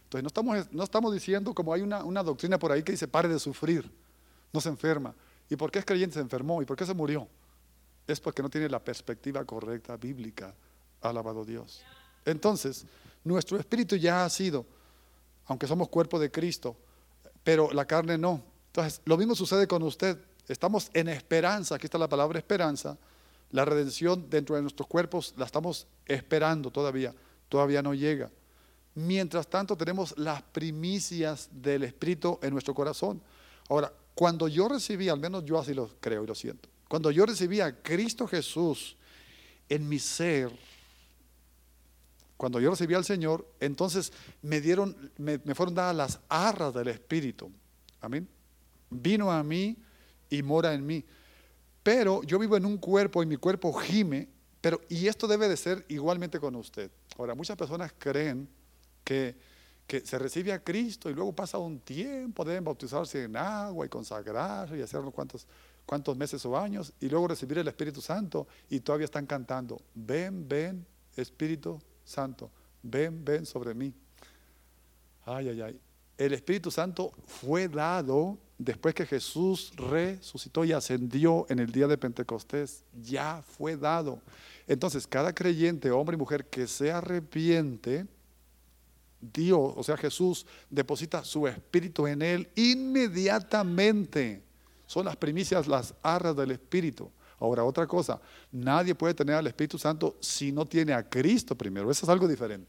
Entonces no estamos, no estamos diciendo, como hay una, una doctrina por ahí que dice pare de sufrir, no se enferma. ¿Y por qué es creyente se enfermó? ¿Y por qué se murió? Es porque no tiene la perspectiva correcta bíblica. Alabado Dios. Entonces, nuestro espíritu ya ha sido, aunque somos cuerpo de Cristo, pero la carne no. Entonces, lo mismo sucede con usted. Estamos en esperanza, aquí está la palabra esperanza. La redención dentro de nuestros cuerpos la estamos esperando todavía, todavía no llega. Mientras tanto tenemos las primicias del Espíritu en nuestro corazón. Ahora, cuando yo recibí, al menos yo así lo creo y lo siento, cuando yo recibí a Cristo Jesús en mi ser, cuando yo recibí al Señor, entonces me dieron, me, me fueron dadas las arras del Espíritu. Amén. Vino a mí y mora en mí. Pero yo vivo en un cuerpo y mi cuerpo gime, pero y esto debe de ser igualmente con usted. Ahora, muchas personas creen que, que se recibe a Cristo y luego pasa un tiempo, deben bautizarse en agua y consagrarse y hacer unos cuantos, cuantos meses o años y luego recibir el Espíritu Santo y todavía están cantando, ven, ven, Espíritu Santo, ven, ven sobre mí. Ay, ay, ay. El Espíritu Santo fue dado después que Jesús resucitó y ascendió en el día de Pentecostés. Ya fue dado. Entonces, cada creyente, hombre y mujer que se arrepiente, Dios, o sea Jesús, deposita su Espíritu en él inmediatamente. Son las primicias, las arras del Espíritu. Ahora, otra cosa, nadie puede tener al Espíritu Santo si no tiene a Cristo primero. Eso es algo diferente.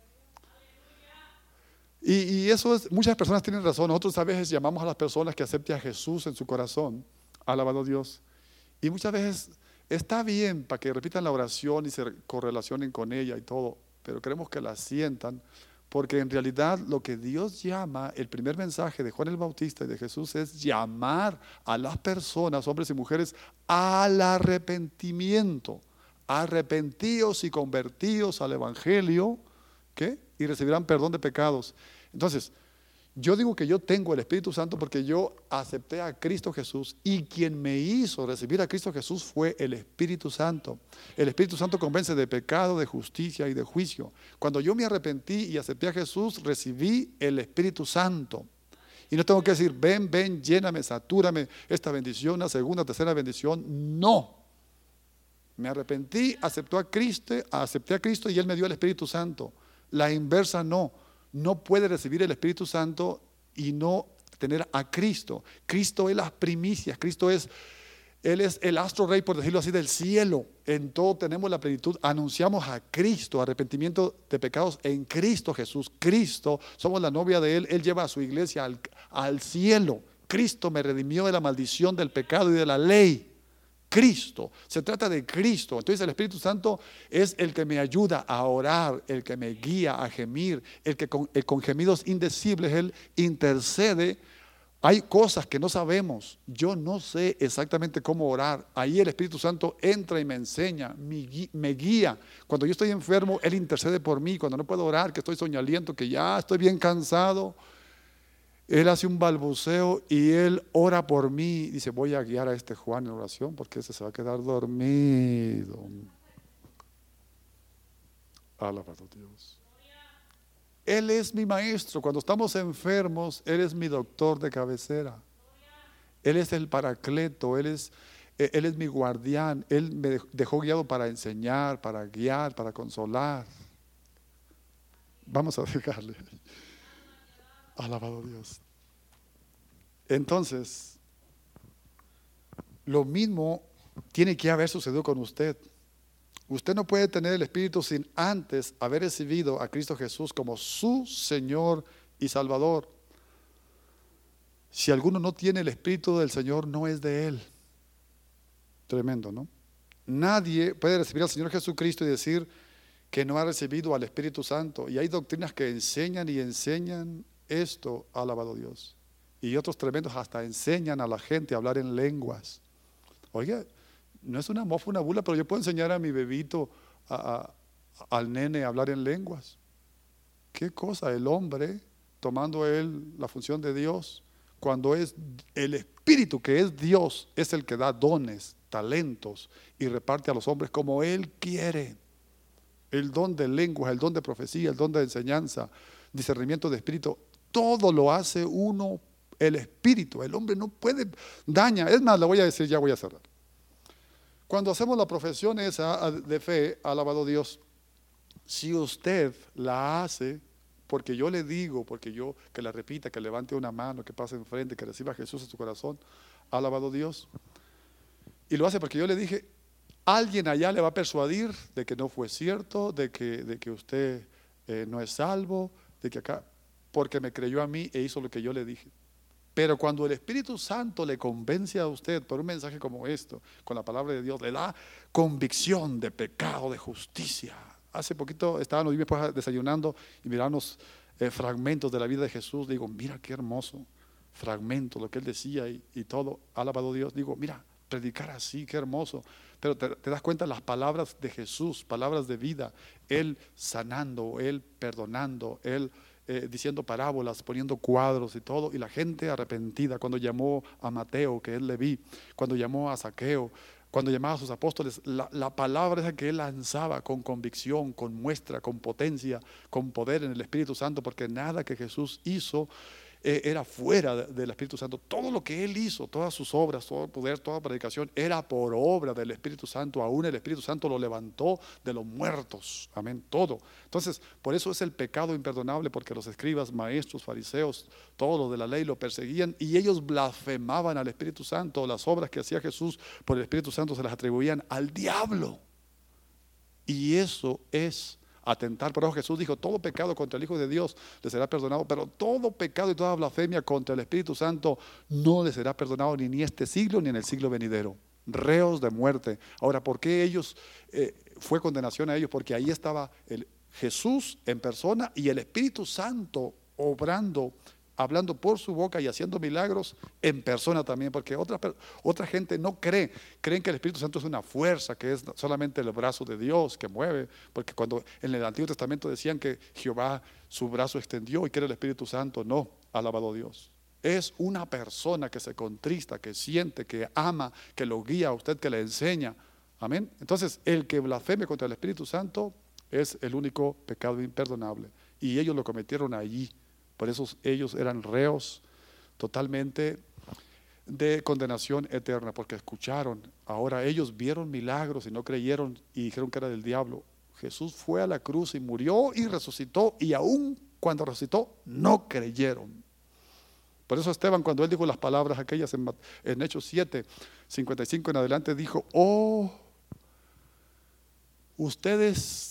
Y, y eso es, muchas personas tienen razón. Nosotros a veces llamamos a las personas que acepten a Jesús en su corazón, alabado Dios. Y muchas veces está bien para que repitan la oración y se correlacionen con ella y todo, pero queremos que la sientan, porque en realidad lo que Dios llama, el primer mensaje de Juan el Bautista y de Jesús es llamar a las personas, hombres y mujeres, al arrepentimiento. Arrepentíos y convertíos al Evangelio, ¿qué? Y recibirán perdón de pecados. Entonces, yo digo que yo tengo el Espíritu Santo porque yo acepté a Cristo Jesús y quien me hizo recibir a Cristo Jesús fue el Espíritu Santo. El Espíritu Santo convence de pecado, de justicia y de juicio. Cuando yo me arrepentí y acepté a Jesús, recibí el Espíritu Santo. Y no tengo que decir, ven, ven, lléname, satúrame, esta bendición, una segunda, tercera bendición. No. Me arrepentí, acepté a Cristo, acepté a Cristo y Él me dio el Espíritu Santo. La inversa no. No puede recibir el Espíritu Santo y no tener a Cristo. Cristo es las primicias. Cristo es, Él es el astro rey, por decirlo así, del cielo. En todo tenemos la plenitud. Anunciamos a Cristo, arrepentimiento de pecados en Cristo Jesús. Cristo, somos la novia de Él. Él lleva a su iglesia al, al cielo. Cristo me redimió de la maldición del pecado y de la ley. Cristo, se trata de Cristo. Entonces el Espíritu Santo es el que me ayuda a orar, el que me guía a gemir, el que con, el con gemidos indecibles Él intercede. Hay cosas que no sabemos, yo no sé exactamente cómo orar. Ahí el Espíritu Santo entra y me enseña, me guía. Cuando yo estoy enfermo, Él intercede por mí. Cuando no puedo orar, que estoy soñoliento, que ya estoy bien cansado, Él hace un balbuceo y Él ora por mí. Dice, voy a guiar a este Juan en oración porque ese se va a quedar dormido. Alabado Dios. Él es mi maestro. Cuando estamos enfermos, Él es mi doctor de cabecera. Él es el paracleto, Él es, Él es mi guardián. Él me dejó guiado para enseñar, para guiar, para consolar. Vamos a dejarle. Alabado Dios. Entonces, lo mismo tiene que haber sucedido con usted. Usted no puede tener el Espíritu sin antes haber recibido a Cristo Jesús como su Señor y Salvador. Si alguno no tiene el Espíritu del Señor, no es de Él. Tremendo, ¿no? Nadie puede recibir al Señor Jesucristo y decir que no ha recibido al Espíritu Santo. Y hay doctrinas que enseñan y enseñan esto, alabado Dios. Y otros tremendos hasta enseñan a la gente a hablar en lenguas. Oiga, no es una mofa, una bula, pero yo puedo enseñar a mi bebito, a, a, al nene a hablar en lenguas. ¿Qué cosa? El hombre, tomando él la función de Dios, cuando es el Espíritu que es Dios, es el que da dones, talentos y reparte a los hombres como Él quiere. El don de lenguas, el don de profecía, el don de enseñanza, discernimiento de espíritu, todo lo hace uno, el espíritu. El hombre no puede, daña. Es más, le voy a decir, ya voy a cerrar. Cuando hacemos la profesión esa de fe, alabado Dios, si usted la hace porque yo le digo, porque yo que la repita, que levante una mano, que pase enfrente, que reciba a Jesús en su corazón, alabado Dios, y lo hace porque yo le dije, alguien allá le va a persuadir de que no fue cierto, de que, de que usted eh, no es salvo, de que acá, porque me creyó a mí e hizo lo que yo le dije. Pero cuando el Espíritu Santo le convence a usted por un mensaje como esto, con la palabra de Dios, le da convicción de pecado, de justicia. Hace poquito estábamos mi esposa desayunando y miramos eh, fragmentos de la vida de Jesús. Digo, mira qué hermoso fragmento, lo que él decía y, y todo, alabado Dios. Digo, mira, predicar así, qué hermoso. Pero te, te das cuenta las palabras de Jesús, palabras de vida, él sanando, él perdonando, él Eh, diciendo parábolas, poniendo cuadros y todo, y la gente arrepentida. Cuando llamó a Mateo, que es Leví, cuando llamó a Zaqueo, cuando llamaba a sus apóstoles, la, la palabra esa que él lanzaba con convicción, con muestra, con potencia, con poder en el Espíritu Santo, porque nada que Jesús hizo eh, era fuera de, del Espíritu Santo. Todo lo que él hizo, todas sus obras, todo el poder, toda predicación, era por obra del Espíritu Santo. Aún el Espíritu Santo lo levantó de los muertos, amén, todo. Entonces, por eso es el pecado imperdonable, porque los escribas, maestros, fariseos, todos los de la ley lo perseguían y ellos blasfemaban al Espíritu Santo. Las obras que hacía Jesús por el Espíritu Santo se las atribuían al diablo, y eso es atentar. Por eso Jesús dijo, todo pecado contra el Hijo de Dios le será perdonado, pero todo pecado y toda blasfemia contra el Espíritu Santo no le será perdonado ni en este siglo ni en el siglo venidero. Reos de muerte. Ahora, ¿por qué ellos eh, fue condenación a ellos? Porque ahí estaba el Jesús en persona y el Espíritu Santo obrando, hablando por su boca y haciendo milagros en persona también, porque otra, otra gente no cree, creen que el Espíritu Santo es una fuerza, que es solamente el brazo de Dios que mueve, porque cuando en el Antiguo Testamento decían que Jehová su brazo extendió y que era el Espíritu Santo, no, alabado Dios. Es una persona que se contrista, que siente, que ama, que lo guía a usted, que le enseña, amén. Entonces, el que blasfeme contra el Espíritu Santo es el único pecado imperdonable, y ellos lo cometieron allí. Por eso ellos eran reos totalmente de condenación eterna, porque escucharon. Ahora ellos vieron milagros y no creyeron y dijeron que era del diablo. Jesús fue a la cruz y murió y resucitó, y aún cuando resucitó no creyeron. Por eso Esteban, cuando él dijo las palabras aquellas en, en Hechos siete, cincuenta y cinco en adelante, dijo, oh, ustedes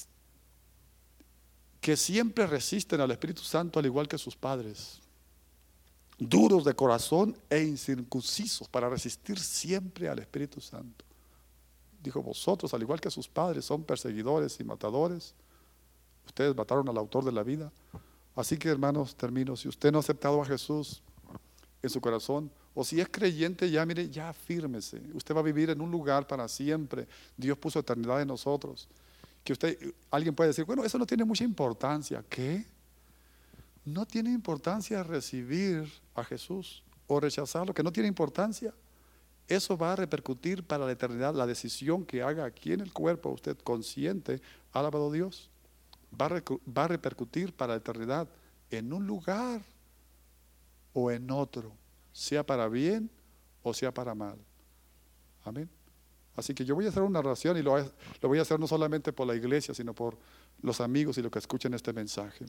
que siempre resisten al Espíritu Santo al igual que sus padres, duros de corazón e incircuncisos para resistir siempre al Espíritu Santo. Dijo, vosotros al igual que sus padres son perseguidores y matadores, ustedes mataron al autor de la vida. Así que, hermanos, termino. Si usted no ha aceptado a Jesús en su corazón, o si es creyente ya, mire, ya fírmese. Usted va a vivir en un lugar para siempre. Dios puso eternidad en nosotros. Que usted, alguien puede decir, bueno, eso no tiene mucha importancia. ¿Qué? No tiene importancia recibir a Jesús o rechazarlo, que no tiene importancia. Eso va a repercutir para la eternidad. La decisión que haga aquí en el cuerpo, usted consciente, alabado Dios, va a, va a repercutir para la eternidad en un lugar o en otro, sea para bien o sea para mal. Amén. Así que yo voy a hacer una oración y lo, lo voy a hacer no solamente por la iglesia, sino por los amigos y los que escuchen este mensaje.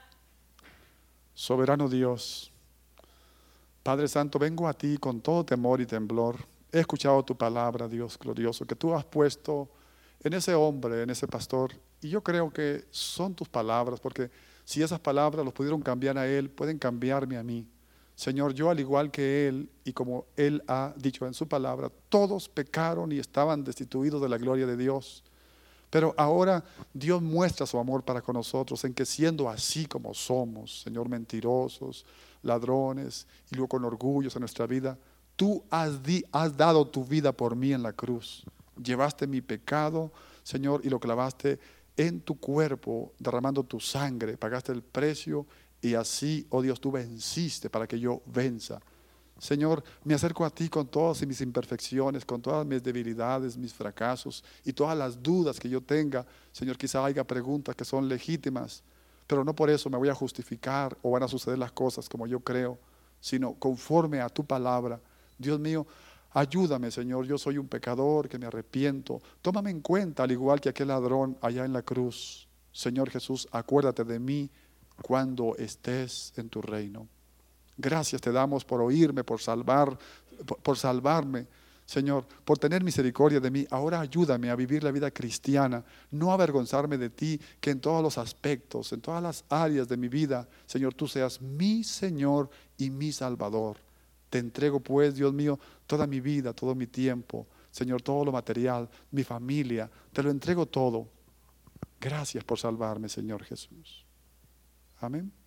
Soberano Dios, Padre Santo, vengo a ti con todo temor y temblor. He escuchado tu palabra, Dios glorioso, que tú has puesto en ese hombre, en ese pastor, y yo creo que son tus palabras, porque si esas palabras los pudieron cambiar a él, pueden cambiarme a mí. Señor, yo al igual que él, y como él ha dicho en su palabra, todos pecaron y estaban destituidos de la gloria de Dios. Pero ahora Dios muestra su amor para con nosotros en que, siendo así como somos, Señor, mentirosos, ladrones y luego con orgullos en nuestra vida, tú has, di, has dado tu vida por mí en la cruz. Llevaste mi pecado, Señor, y lo clavaste en tu cuerpo, derramando tu sangre, pagaste el precio. Y así, oh Dios, tú venciste para que yo venza. Señor, me acerco a ti con todas mis imperfecciones, con todas mis debilidades, mis fracasos y todas las dudas que yo tenga. Señor, quizá haya preguntas que son legítimas, Pero no por eso me voy a justificar o van a suceder las cosas como yo creo, sino conforme a tu palabra. Dios mío, ayúdame, Señor, yo soy un pecador que me arrepiento. Tómame en cuenta, al igual que aquel ladrón allá en la cruz. Señor Jesús, acuérdate de mí cuando estés en tu reino. Gracias te damos por oírme, por salvar, por, por salvarme, Señor, por tener misericordia de mí. Ahora ayúdame a vivir la vida cristiana, no avergonzarme de ti, que en todos los aspectos, en todas las áreas de mi vida, Señor, tú seas mi Señor y mi Salvador. Te entrego pues, Dios mío, toda mi vida, todo mi tiempo, Señor, todo lo material, mi familia, te lo entrego todo. Gracias por salvarme, Señor Jesús. Amén.